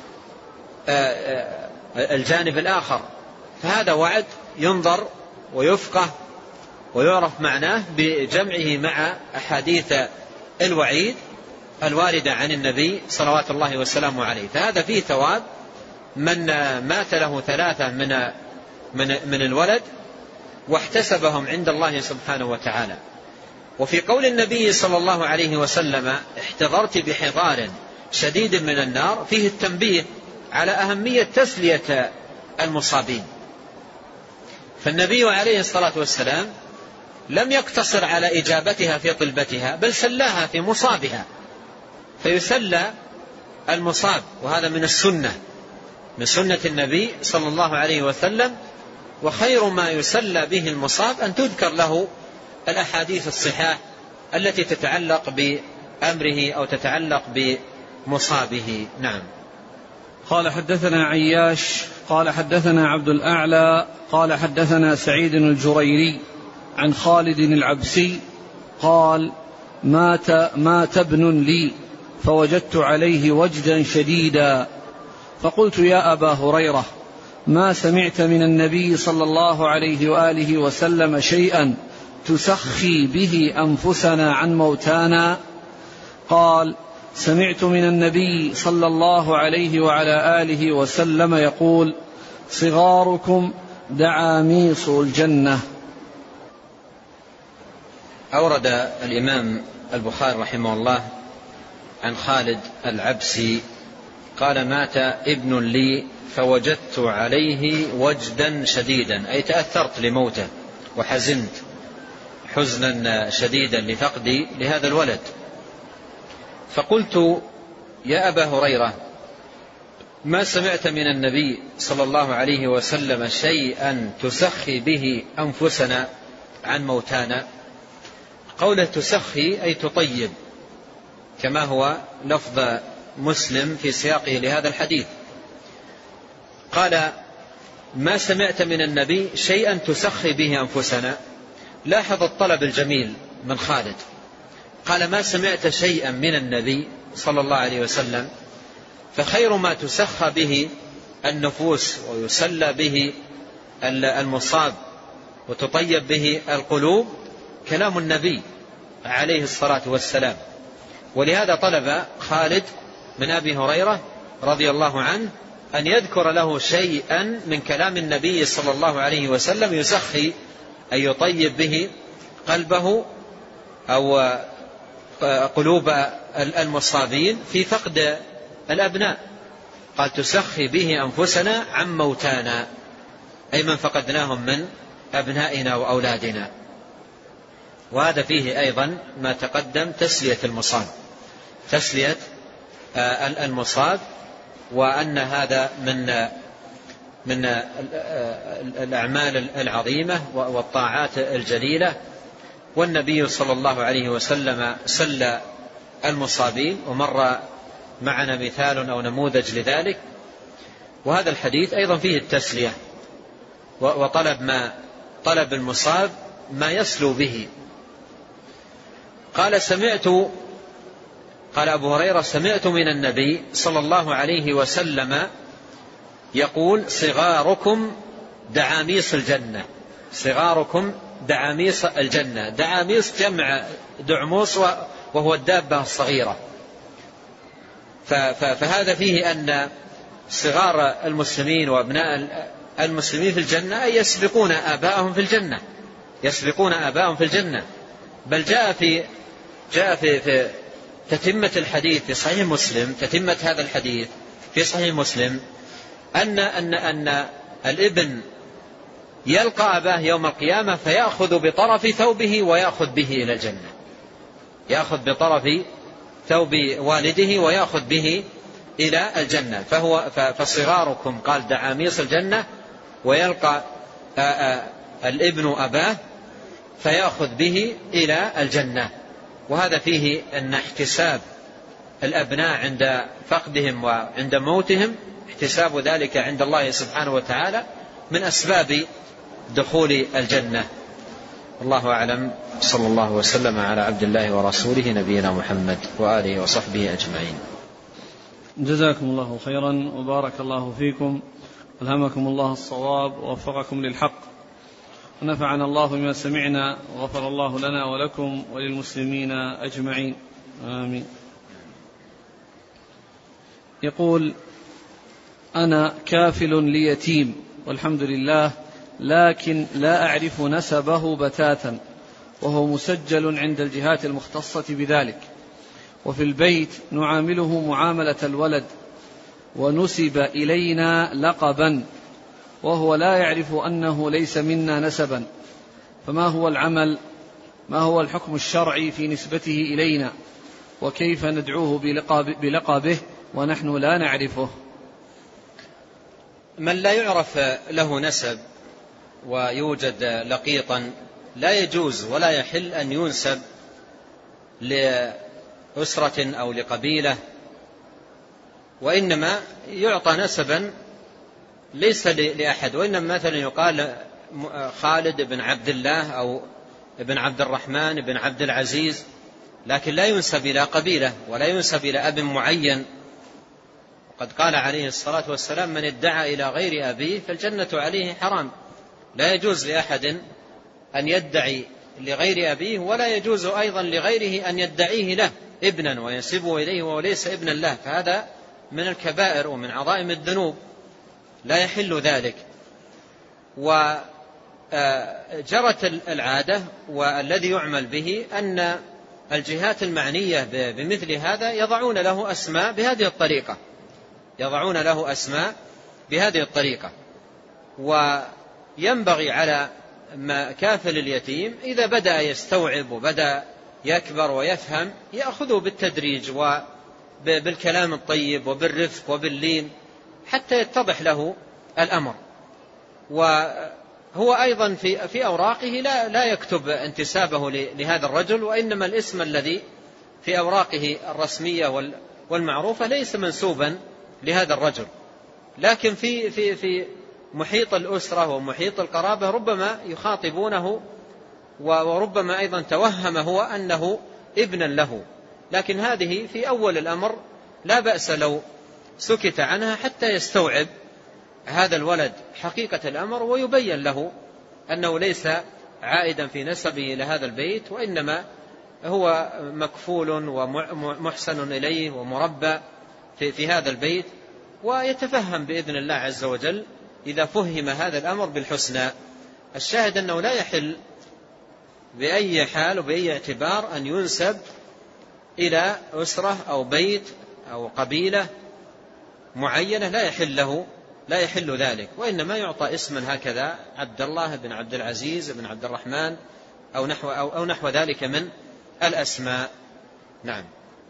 الجانب الآخر. فهذا وعد ينظر ويفقه ويعرف معناه بجمعه مع أحاديث الوعيد الواردة عن النبي صلوات الله وسلامه عليه. فهذا فيه ثواب من مات له 3 من الولد واحتسبهم عند الله سبحانه وتعالى. وفي قول النبي صلى الله عليه وسلم احتضرت بحضار شديد من النار فيه التنبيه على أهمية تسلية المصابين. فالنبي عليه الصلاة والسلام لم يقتصر على إجابتها في طلبتها، بل سلاها في مصابها، فيسلى المصاب. وهذا من السنة، من سنة النبي صلى الله عليه وسلم. وخير ما يسلى به المصاب أن تذكر له الأحاديث الصحاح التي تتعلق بأمره أو تتعلق بمصابه. نعم. قال حدثنا عياش قال حدثنا عبد الأعلى قال حدثنا سعيد الجريري عن خالد العبسي قال مات ابن لي فوجدت عليه وجدا شديدا، فقلت يا أبا هريرة ما سمعت من النبي صلى الله عليه وآله وسلم شيئا تسخي به أنفسنا عن موتانا؟ قال سمعت من النبي صلى الله عليه وعلى آله وسلم يقول صغاركم دعاميص الجنة. أورد الإمام البخاري رحمه الله عن خالد العبسي قال مات ابن لي فوجدت عليه وجدا شديدا، أي تأثرت لموته وحزنت حزنا شديدا لفقدي لهذا الولد. فقلت يا أبا هريرة ما سمعت من النبي صلى الله عليه وسلم شيئا تسخي به أنفسنا عن موتانا؟ قوله تسخي أي تطيب، كما هو لفظ مسلم في سياقه لهذا الحديث. قال ما سمعت من النبي شيئا تسخي به أنفسنا. لاحظ الطلب الجميل من خالد، قال ما سمعت شيئا من النبي صلى الله عليه وسلم. فخير ما تسخى به النفوس ويسلى به المصاب وتطيب به القلوب كلام النبي عليه الصلاة والسلام. ولهذا طلب خالد من أبي هريرة رضي الله عنه أن يذكر له شيئا من كلام النبي صلى الله عليه وسلم يسخي أن يطيب به قلبه أو قلوب المصابين في فقد الأبناء. قال تسخي به أنفسنا عن موتانا، أي من فقدناهم من أبنائنا وأولادنا. وهذا فيه أيضا ما تقدم تسلية المصاب، تسلية المصاب، وأن هذا من الأعمال العظيمة والطاعات الجليلة. والنبي صلى الله عليه وسلم سلى المصابين، ومر معنا مثال أو نموذج لذلك. وهذا الحديث أيضا فيه التسلية طلب المصاب ما يسلو به. قال أبو هريرة سمعت من النبي صلى الله عليه وسلم يقول صغاركم دعاميص الجنة. صغاركم دعاميص الجنة. دعاميص جمع دعموس وهو الدابة الصغيرة. فهذا فيه أن صغار المسلمين وأبناء المسلمين في الجنة أي يسبقون آباءهم في الجنة، يسبقون آباءهم في الجنة. بل جاء في تتمة الحديث في صحيح مسلم، تتمة هذا الحديث في صحيح مسلم أن الابن يلقى أباه يوم القيامة فيأخذ بطرف ثوبه ويأخذ به إلى الجنة، يأخذ بطرف ثوب والده ويأخذ به إلى الجنة. فصغاركم قال دعاميص الجنة، ويلقى الابن أباه فيأخذ به إلى الجنة. وهذا فيه أن احتساب الأبناء عند فقدهم وعند موتهم، احتساب ذلك عند الله سبحانه وتعالى من أسباب دخول الجنة. الله أعلم. صلى الله وسلم على عبد الله ورسوله نبينا محمد وآله وصحبه أجمعين. جزاكم الله خيرا وبارك الله فيكم، ألهمكم الله الصواب ووفقكم للحق، ونفعنا الله بما سمعنا، وغفر الله لنا ولكم وللمسلمين أجمعين، آمين. يقول: أنا كافل ليتيم والحمد لله، لكن لا أعرف نسبه بتاتا، وهو مسجل عند الجهات المختصة بذلك، وفي البيت نعامله معاملة الولد، ونسب إلينا لقبا، وهو لا يعرف أنه ليس منا نسبا، فما هو العمل؟ ما هو الحكم الشرعي في نسبته إلينا؟ وكيف ندعوه بلقبه ونحن لا نعرفه؟ من لا يعرف له نسب ويوجد لقيطا لا يجوز ولا يحل أن ينسب لأسرة أو لقبيلة، وإنما يعطى نسبا ليس لأحد. وإنما مثلا يقال خالد بن عبد الله أو ابن عبد الرحمن بن عبد العزيز، لكن لا ينسب إلى قبيلة ولا ينسب إلى أب معين. وقد قال عليه الصلاة والسلام: من ادعى إلى غير أبيه فالجنة عليه حرام. لا يجوز لأحد أن يدعي لغير أبيه، ولا يجوز أيضا لغيره أن يدعيه له ابنا وينسبه إليه وهو ليس ابنا له، فهذا من الكبائر ومن عظائم الذنوب، لا يحل ذلك. وجرت العادة والذي يعمل به أن الجهات المعنية بمثل هذا يضعون له أسماء بهذه الطريقة، وينبغي على كافل اليتيم إذا بدأ يستوعب وبدأ يكبر ويفهم يأخذه بالتدريج وبالكلام الطيب وبالرفق وباللين حتى يتضح له الأمر. وهو أيضا في أوراقه لا يكتب انتسابه لهذا الرجل، وإنما الاسم الذي في أوراقه الرسمية والمعروفة ليس منسوبا لهذا الرجل، لكن في محيط الأسرة ومحيط القرابة ربما يخاطبونه، وربما أيضا توهم هو أنه ابنا له. لكن هذه في أول الأمر لا بأس لو سكت عنها حتى يستوعب هذا الولد حقيقة الأمر، ويبين له أنه ليس عائدا في نسبه إلى هذا البيت، وإنما هو مكفول ومحسن إليه ومربى في هذا البيت، ويتفهم بإذن الله عز وجل إذا فهم هذا الأمر بالحسنى. الشاهد أنه لا يحل بأي حال وبأي اعتبار أن ينسب إلى أسرة أو بيت أو قبيلة معينة، لا يحل ذلك، وإنما يعطى اسما هكذا: عبد الله بن عبد العزيز بن عبد الرحمن أو نحو ذلك من الأسماء. نعم.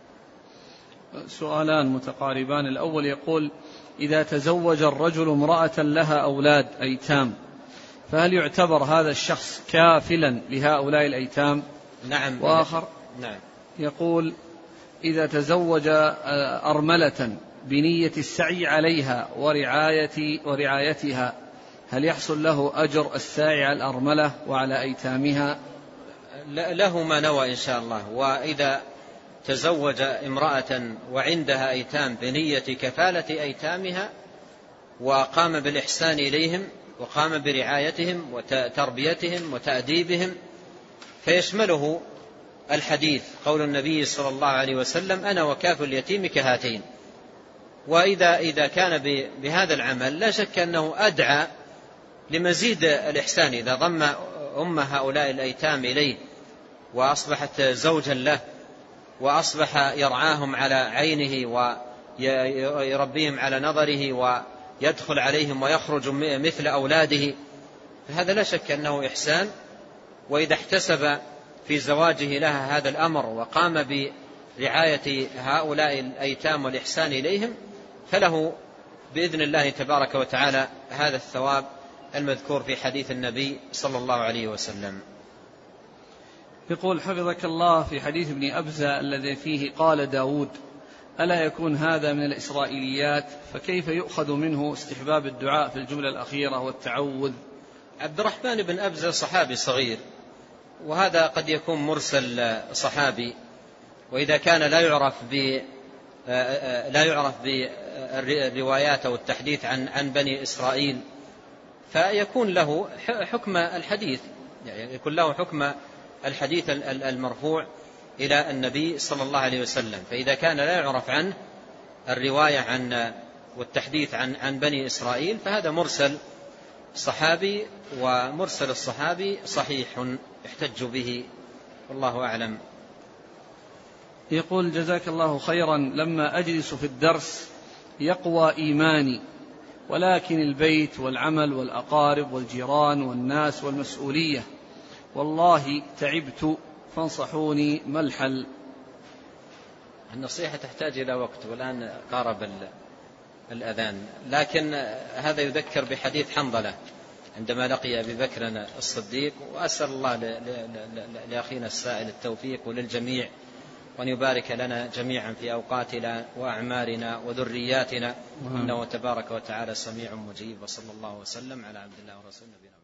سؤالان متقاربان. الأول يقول: إذا تزوج الرجل امرأة لها أولاد أيتام، فهل يعتبر هذا الشخص كافلا لهؤلاء الأيتام؟ نعم. وآخر نعم. يقول: إذا تزوج أرملة بنية السعي عليها ورعايتها، هل يحصل له أجر الساعي على الأرملة وعلى أيتامها؟ له ما نوى إن شاء الله. وإذا تزوج امرأة وعندها أيتام بنية كفالة أيتامها وقام بالإحسان إليهم وقام برعايتهم وتربيتهم وتأديبهم، فيشمله الحديث قول النبي صلى الله عليه وسلم: أنا وكافل اليتيم كهاتين. وإذا كان بهذا العمل لا شك أنه أدعى لمزيد الإحسان، إذا ضم أم هؤلاء الأيتام إليه وأصبحت زوجا له وأصبح يرعاهم على عينه ويربيهم على نظره ويدخل عليهم ويخرج مثل أولاده، فهذا لا شك أنه إحسان. وإذا احتسب في زواجه لها هذا الأمر وقام برعاية هؤلاء الأيتام والإحسان إليهم، فله بإذن الله تبارك وتعالى هذا الثواب المذكور في حديث النبي صلى الله عليه وسلم. يقول حفظك الله في حديث ابن أبزة الذي فيه قال داود ألا يكون هذا من الإسرائيليات؟ فكيف يؤخذ منه استحباب الدعاء في الجملة الأخيرة والتعوذ؟ عبد الرحمن بن أبزة صحابي صغير، وهذا قد يكون مرسل صحابي، وإذا كان لا يعرف بالروايات أو التحديث عن بني إسرائيل فيكون له حكم الحديث، يعني يكون له حكم الحديث المرفوع إلى النبي صلى الله عليه وسلم. فإذا كان لا يعرف عنه الرواية والتحديث عن بني إسرائيل فهذا مرسل صحابي، ومرسل الصحابي صحيح يحتج به، والله أعلم. يقول جزاك الله خيرا، لما أجلس في الدرس يقوى إيماني، ولكن البيت والعمل والأقارب والجيران والناس والمسؤولية والله تعبت، فانصحوني ما الحل؟ النصيحة تحتاج إلى وقت، والآن قارب الأذان، لكن هذا يذكر بحديث حنظلة عندما لقي أبي بكر الصديق. وأسأل الله لأخينا السائل التوفيق وللجميع، وأن يبارك لنا جميعا في أوقاتنا وأعمارنا وذرياتنا، إنه تبارك وتعالى سميع مجيب. وصلى الله وسلم على عبد الله ورسوله نبينا